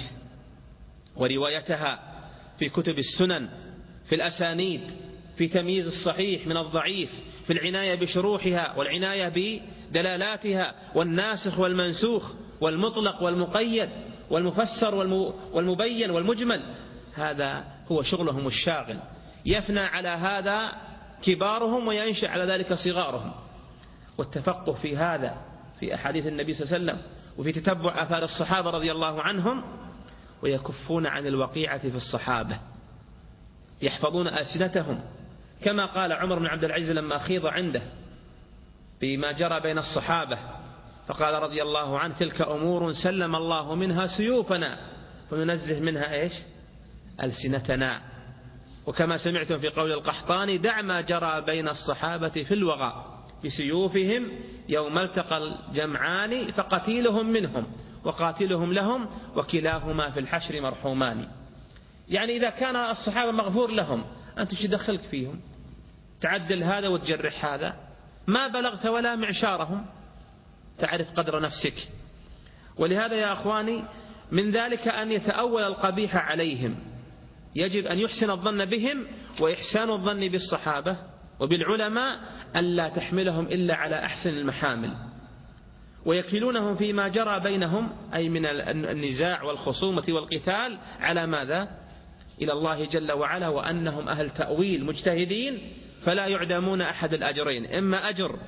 وروايتها في كتب السنن، في الأسانيد، في تمييز الصحيح من الضعيف، في العناية بشروحها والعناية بدلالاتها، والناسخ والمنسوخ والمطلق والمقيد والمفسر والمبين والمجمل. هذا هو شغلهم الشاغل، يفنى على هذا كبارهم وينشأ على ذلك صغارهم. والتفقه في هذا في أحاديث النبي صلى الله عليه وسلم وفي تتبع آثار الصحابة رضي الله عنهم، ويكفون عن الوقيعة في الصحابة، يحفظون ألسنتهم، كما قال عمر بن عبد العزيز لما خيض عنده بما جرى بين الصحابة فقال رضي الله عنه: تلك أمور سلم الله منها سيوفنا فننزه منها إيش؟ ألسنتنا. وكما سمعتم في قول القحطاني: دع ما جرى بين الصحابة في الوغى بسيوفهم يوم التقى الجمعان فقتيلهم منهم وقاتلهم لهم وكلاهما في الحشر مرحومان. يعني إذا كان الصحابة مغفور لهم، أنت شو دخلك فيهم؟ تعدل هذا وتجرح هذا، ما بلغت ولا معشارهم، تعرف قدر نفسك. ولهذا يا أخواني من ذلك أن يتأول القبيح عليهم، يجب أن يحسن الظن بهم، وإحسان الظن بالصحابة وبالعلماء ألا تحملهم إلا على أحسن المحامل، ويكلونهم فيما جرى بينهم أي من النزاع والخصومة والقتال على ماذا؟ إلى الله جل وعلا، وأنهم أهل تأويل مجتهدين فلا يعدمون أحد الأجرين، إما أجر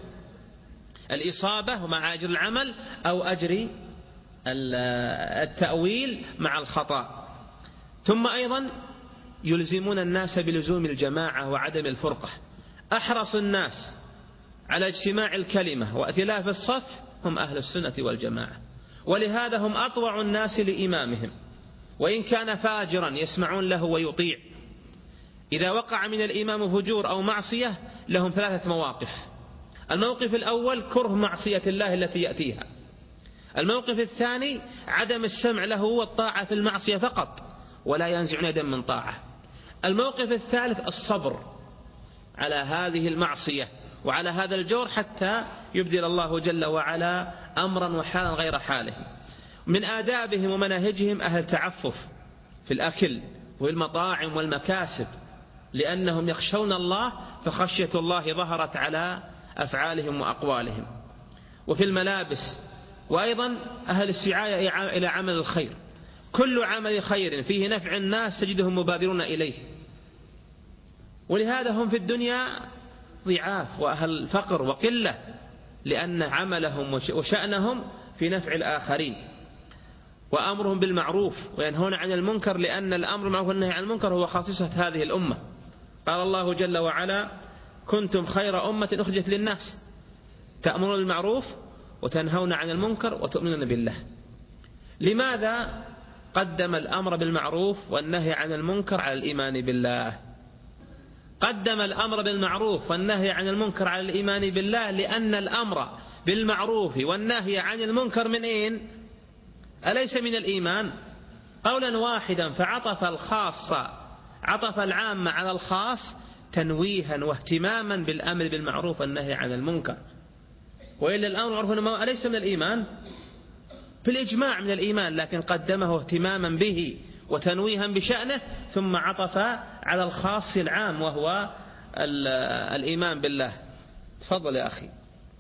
الإصابة ومع أجر العمل، أو أجر التأويل مع الخطأ. ثم أيضا يلزمون الناس بلزوم الجماعة وعدم الفرقة. أحرص الناس على اجتماع الكلمة وائتلاف الصف هم أهل السنة والجماعة، ولهذا هم أطوع الناس لإمامهم، وإن كان فاجرا يسمعون له ويطيع. إذا وقع من الإمام فجور أو معصية لهم 3 مواقف: الموقف الأول كره معصية الله التي يأتيها، الموقف الثاني عدم السمع له والطاعة في المعصية فقط ولا ينزعون يدا من طاعة، الموقف الثالث الصبر على هذه المعصية وعلى هذا الجور حتى يبدل الله جل وعلا أمرا وحالا غير حاله. من آدابهم ومناهجهم أهل تعفف في الأكل والمطاعم والمكاسب، لأنهم يخشون الله فخشية الله ظهرت على أفعالهم وأقوالهم. وفي الملابس، وأيضا أهل السعاية إلى عمل الخير، كل عمل خير فيه نفع الناس تجدهم مبادرون إليه. ولهذا هم في الدنيا ضعاف وأهل فقر وقلة، لأن عملهم وشأنهم في نفع الآخرين. وأمرهم بالمعروف وينهون عن المنكر، لأن الأمر بالمعروف والنهي عن المنكر هو خاصية هذه الأمة. قال الله جل وعلا: كنتم خير أمة أخرجت للناس تأمرون بالمعروف وتنهون عن المنكر وتؤمنون بالله. لماذا قدم الأمر بالمعروف والنهي عن المنكر على الإيمان بالله؟ قدم الأمر بالمعروف والنهي عن المنكر على الإيمان بالله لأن الأمر بالمعروف والنهي عن المنكر من أين؟ أليس من الإيمان؟ قولا واحدا، فعطف الخاص عطف العام على الخاص تنويها واهتماما بالأمر بالمعروف والنهي عن المنكر. وإلا الأمر بالمعروف أليس من الإيمان؟ في الإجماع من الإيمان، لكن قدمه اهتماما به وتنويها بشأنه، ثم عطف على الخاص العام وهو الإيمان بالله. تفضل يا أخي.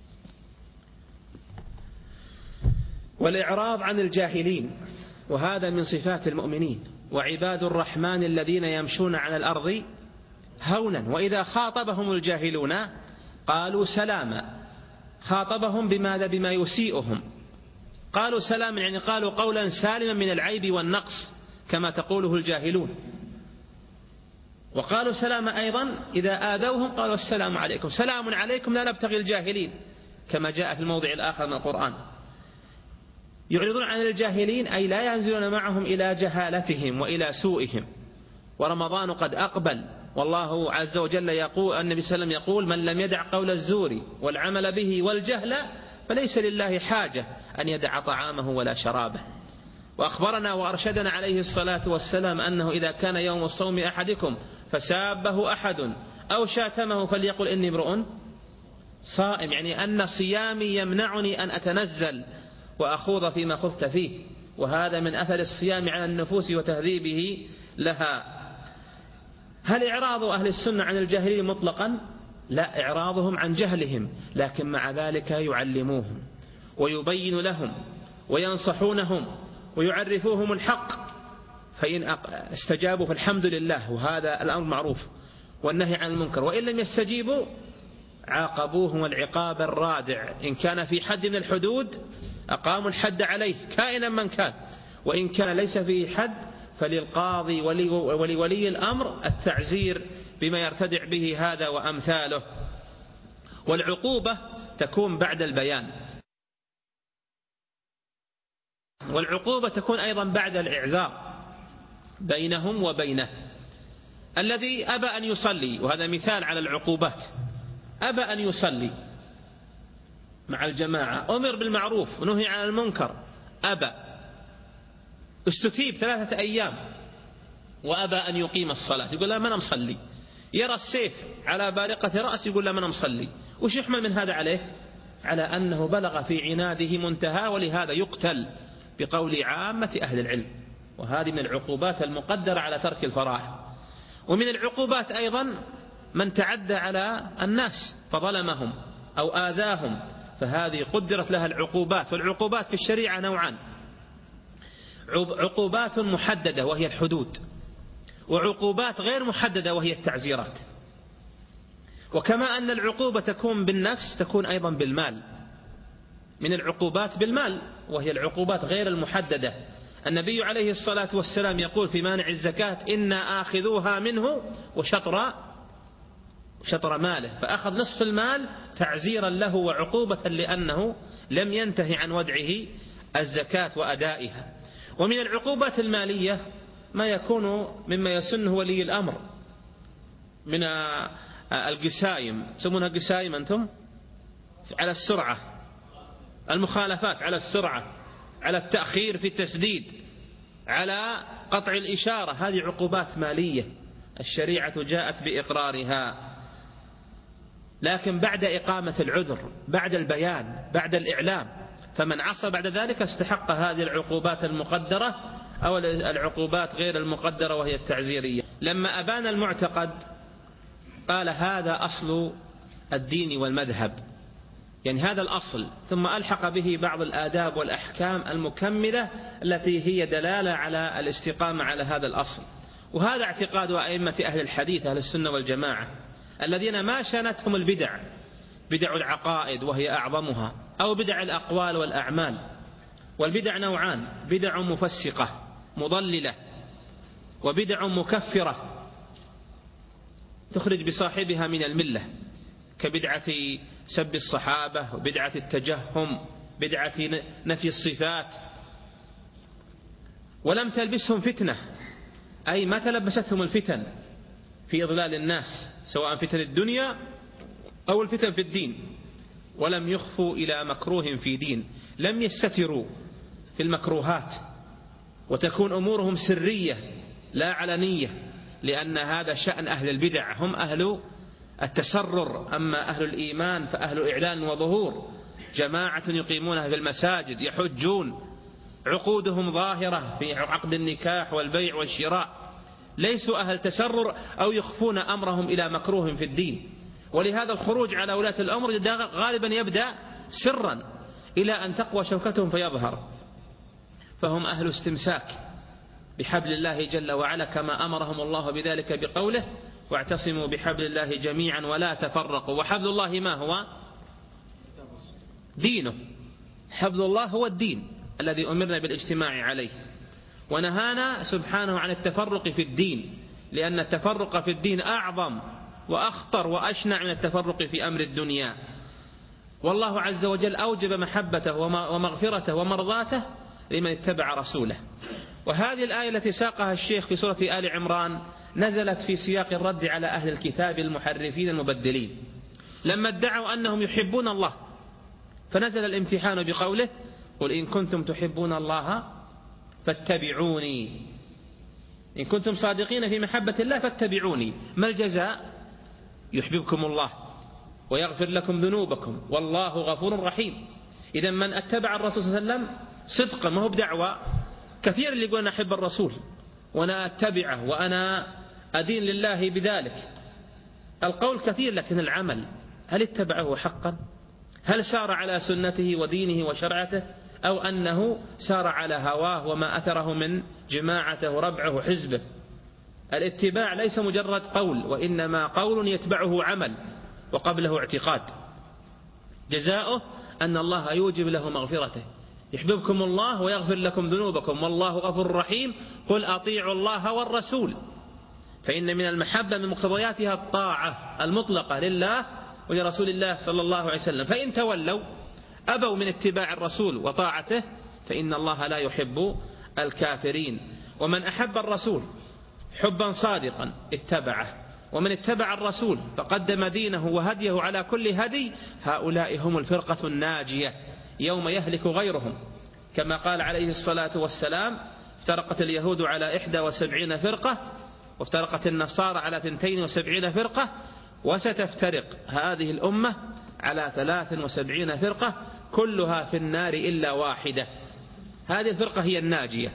والإعراض عن الجاهلين، وهذا من صفات المؤمنين. وعباد الرحمن الذين يمشون على الأرض هونا وإذا خاطبهم الجاهلون قالوا سلاما. خاطبهم بماذا؟ بما يسيئهم. قالوا سلاما يعني قالوا قولا سالما من العيب والنقص، كما تقوله الجاهلون. وقالوا سلام أيضا إذا آذوهم قالوا السلام عليكم، سلام عليكم لا نبتغي الجاهلين، كما جاء في الموضع الآخر من القرآن. يعرضون عن الجاهلين أي لا ينزلون معهم إلى جهالتهم وإلى سوءهم. ورمضان قد أقبل، والله عز وجل يقول، النبي صلى الله عليه وسلم يقول: من لم يدع قول الزور والعمل به والجهل فليس لله حاجة أن يدع طعامه ولا شرابه. وأخبرنا وأرشدنا عليه الصلاة والسلام أنه إذا كان يوم الصوم أحدكم فسابه أحد أو شاتمه فليقل إني امرؤ صائم، يعني أن صيامي يمنعني أن أتنزل وأخوض فيما خضت فيه. وهذا من أثر الصيام على النفوس وتهذيبه لها. هل إعراض أهل السنة عن الجاهلين مطلقا؟ لا، إعراضهم عن جهلهم، لكن مع ذلك يعلموهم ويبين لهم وينصحونهم ويعرفوهم الحق، فإن استجابوا فالحمد لله، وهذا الأمر معروف، والنهي عن المنكر. وإن لم يستجيبوا عاقبوهم العقاب الرادع، إن كان في حد من الحدود أقاموا الحد عليه كائنا من كان، وإن كان ليس فيه حد فللقاضي ولولي الأمر التعزير بما يرتدع به هذا وأمثاله. والعقوبة تكون بعد البيان، والعقوبة تكون أيضا بعد الإعذار بينهم وبينه. الذي أبى أن يصلي، وهذا مثال على العقوبات، أبى أن يصلي مع الجماعة، أمر بالمعروف ونهي عن المنكر، أبى، استتيب 3 أيام وأبى أن يقيم الصلاة، يقول لا ما أنا مصلي. يرى السيف على بارقة رأس يقول لا ما أنا مصلي. وش يحمل من هذا عليه؟ على أنه بلغ في عناده منتهى، ولهذا يقتل بقول عامة أهل العلم. وهذه من العقوبات المقدرة على ترك الفرائض. ومن العقوبات أيضا من تعدى على الناس فظلمهم أو آذاهم، فهذه قدرت لها العقوبات. والعقوبات في الشريعة نوعان: عقوبات محددة وهي الحدود، وعقوبات غير محددة وهي التعزيرات. وكما أن العقوبة تكون بالنفس تكون أيضا بالمال. من العقوبات بالمال وهي العقوبات غير المحددة. النبي عليه الصلاة والسلام يقول في مانع الزكاة: إنا آخذوها منه وشطر ماله، فأخذ نصف المال تعزيرا له وعقوبة لأنه لم ينتهي عن ودعه الزكاة وأدائها. ومن العقوبات المالية ما يكون مما يسنه ولي الأمر من القسايم، تسمونها قسايم أنتم، على السرعة، المخالفات على السرعة، على التأخير في التسديد، على قطع الإشارة، هذه عقوبات مالية الشريعة جاءت بإقرارها، لكن بعد إقامة العذر، بعد البيان، بعد الإعلام. فمن عصى بعد ذلك استحق هذه العقوبات المقدرة أو العقوبات غير المقدرة وهي التعزيرية. لما أبان المعتقد قال هذا أصل الدين والمذهب، يعني هذا الأصل، ثم ألحق به بعض الآداب والأحكام المكملة التي هي دلالة على الاستقامة على هذا الأصل. وهذا اعتقاد أئمة أهل الحديث أهل السنة والجماعة الذين ما شانتهم البدع، بدع العقائد وهي أعظمها، أو بدع الأقوال والأعمال. والبدع نوعان: بدع مفسقة مضللة، وبدع مكفرة تخرج بصاحبها من الملة، كبدعة سب الصحابة، وبدعة التجهم، بدعة نفي الصفات. ولم تلبسهم فتنة، أي ما تلبستهم الفتن في إضلال الناس، سواء فتن الدنيا أو الفتن في الدين. ولم يخفوا إلى مكروه في دين، لم يستتروا في المكروهات، وتكون أمورهم سرية لا علنية، لأن هذا شأن أهل البدع، هم أهل التسرر. أما أهل الإيمان فأهل إعلان وظهور، جماعة يقيمونها في المساجد، يحجون، عقودهم ظاهرة في عقد النكاح والبيع والشراء، ليسوا أهل تسرر أو يخفون أمرهم إلى مكروه في الدين. ولهذا الخروج على ولاة الأمر غالبا يبدأ سرا إلى أن تقوى شوكتهم فيظهر. فهم أهل استمساك بحبل الله جل وعلا، كما أمرهم الله بذلك بقوله: واعتصموا بحبل الله جميعا ولا تفرقوا. وحبل الله ما هو؟ دينه. حبل الله هو الدين الذي أمرنا بالاجتماع عليه. ونهانا سبحانه عن التفرق في الدين، لأن التفرق في الدين أعظم وأخطر وأشنع من التفرق في أمر الدنيا. والله عز وجل أوجب محبته ومغفرته ومرضاته لمن اتبع رسوله. وهذه الآية التي ساقها الشيخ في سورة آل عمران نزلت في سياق الرد على أهل الكتاب المحرفين المبدلين، لما ادعوا أنهم يحبون الله، فنزل الامتحان بقوله: قل إن كنتم تحبون الله فاتبعوني، إن كنتم صادقين في محبة الله فاتبعوني. ما الجزاء؟ يحببكم الله ويغفر لكم ذنوبكم والله غفور رحيم. إذا من اتبع الرسول صلى الله عليه وسلم صدقا، ما هو بدعوى. كثير اللي يقول أنا أحب الرسول وأنا أتبعه وأنا أدين لله بذلك، القول كثير، لكن العمل هل اتبعه حقا؟ هل سار على سنته ودينه وشرعته، أو أنه سار على هواه وما أثره من جماعته وربعه وحزبه؟ الاتباع ليس مجرد قول، وإنما قول يتبعه عمل وقبله اعتقاد. جزاؤه أن الله يوجب له مغفرته، يحببكم الله ويغفر لكم ذنوبكم والله غفور رحيم. قل أطيعوا الله والرسول، فإن من المحبة من مقتضياتها الطاعة المطلقة لله ولرسول الله صلى الله عليه وسلم. فإن تولوا أبوا من اتباع الرسول وطاعته فإن الله لا يحب الكافرين. ومن أحب الرسول حبا صادقا اتبعه، ومن اتبع الرسول فقدم دينه وهديه على كل هدي، هؤلاء هم الفرقة الناجية يوم يهلك غيرهم. كما قال عليه الصلاة والسلام: افترقت اليهود على 71 فرقة، وافترقت النصارى على 72 فرقة، وستفترق هذه الأمة على 73 فرقة كلها في النار إلا واحدة. هذه الفرقة هي الناجية،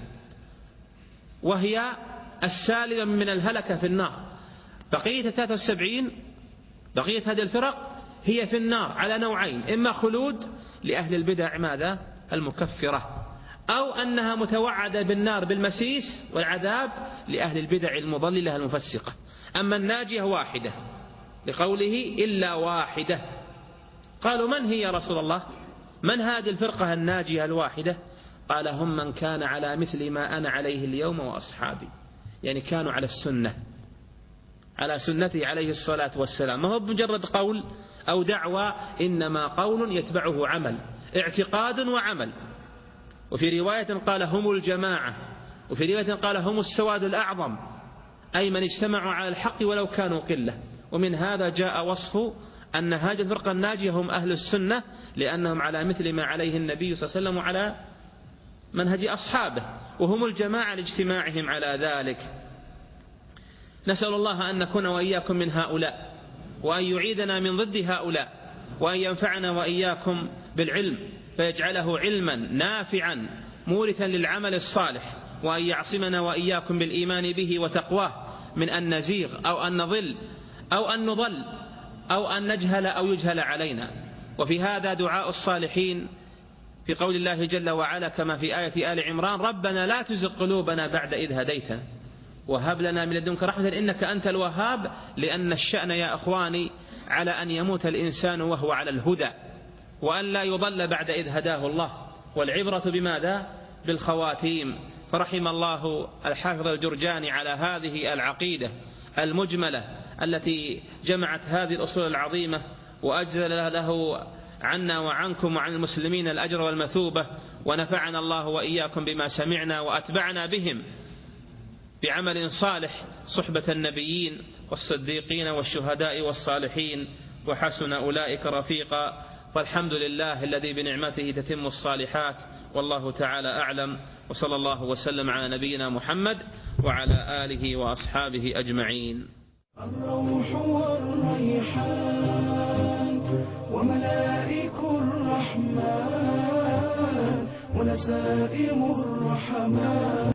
وهي السالمة من الهلكة في النار. بقية 73 بقية هذه الفرق هي في النار على نوعين: إما خلود لأهل البدع ماذا المكفرة، أو أنها متوعدة بالنار بالمسيس والعذاب لأهل البدع المضللة المفسقة. أما الناجية واحدة، لقوله إلا واحدة. قالوا: من هي يا رسول الله؟ من هذه الفرقة الناجية الواحدة؟ قال: هم من كان على مثل ما أنا عليه اليوم وأصحابي، يعني كانوا على السنة، على سنته عليه الصلاة والسلام. ما هو مجرد قول أو دعوة، إنما قول يتبعه عمل، اعتقاد وعمل. وفي رواية قال: هم الجماعة، وفي رواية قال: هم السواد الأعظم، أي من اجتمعوا على الحق ولو كانوا قلة. ومن هذا جاء وصف أن هذه الفرقة الناجية هم أهل السنة، لأنهم على مثل ما عليه النبي صلى الله عليه وسلم وعلى منهج أصحابه، وهم الجماعة لاجتماعهم على ذلك. نسأل الله أن نكون وإياكم من هؤلاء، وأن يعيدنا من ضد هؤلاء، وأن ينفعنا وإياكم بالعلم فيجعله علما نافعا مورثا للعمل الصالح، وأن يعصمنا وإياكم بالإيمان به وتقواه من أن نزيغ أو أن نضل أو أن نضل أو أن نجهل أو يجهل علينا. وفي هذا دعاء الصالحين في قول الله جل وعلا كما في آية آل عمران: ربنا لا تزغ قلوبنا بعد إذ هديتنا وهب لنا من لدنك رحمة إنك أنت الوهاب. لأن الشأن يا أخواني على أن يموت الإنسان وهو على الهدى، وأن لا يضل بعد إذ هداه الله. والعبرة بماذا؟ بالخواتيم. فرحم الله الحافظ الجرجاني على هذه العقيدة المجملة التي جمعت هذه الأصول العظيمة، وأجزل له عنا وعنكم وعن المسلمين الأجر والمثوبة، ونفعنا الله وإياكم بما سمعنا، وأتبعنا بهم بعمل صالح صحبة النبيين والصديقين والشهداء والصالحين، وحسن أولئك رفيقا. فالحمد لله الذي بنعمته تتم الصالحات، والله تعالى أعلم، وصلى الله وسلم على نبينا محمد وعلى آله وأصحابه أجمعين. الروح والريحان وملائك الرحمن ونسائم الرحمن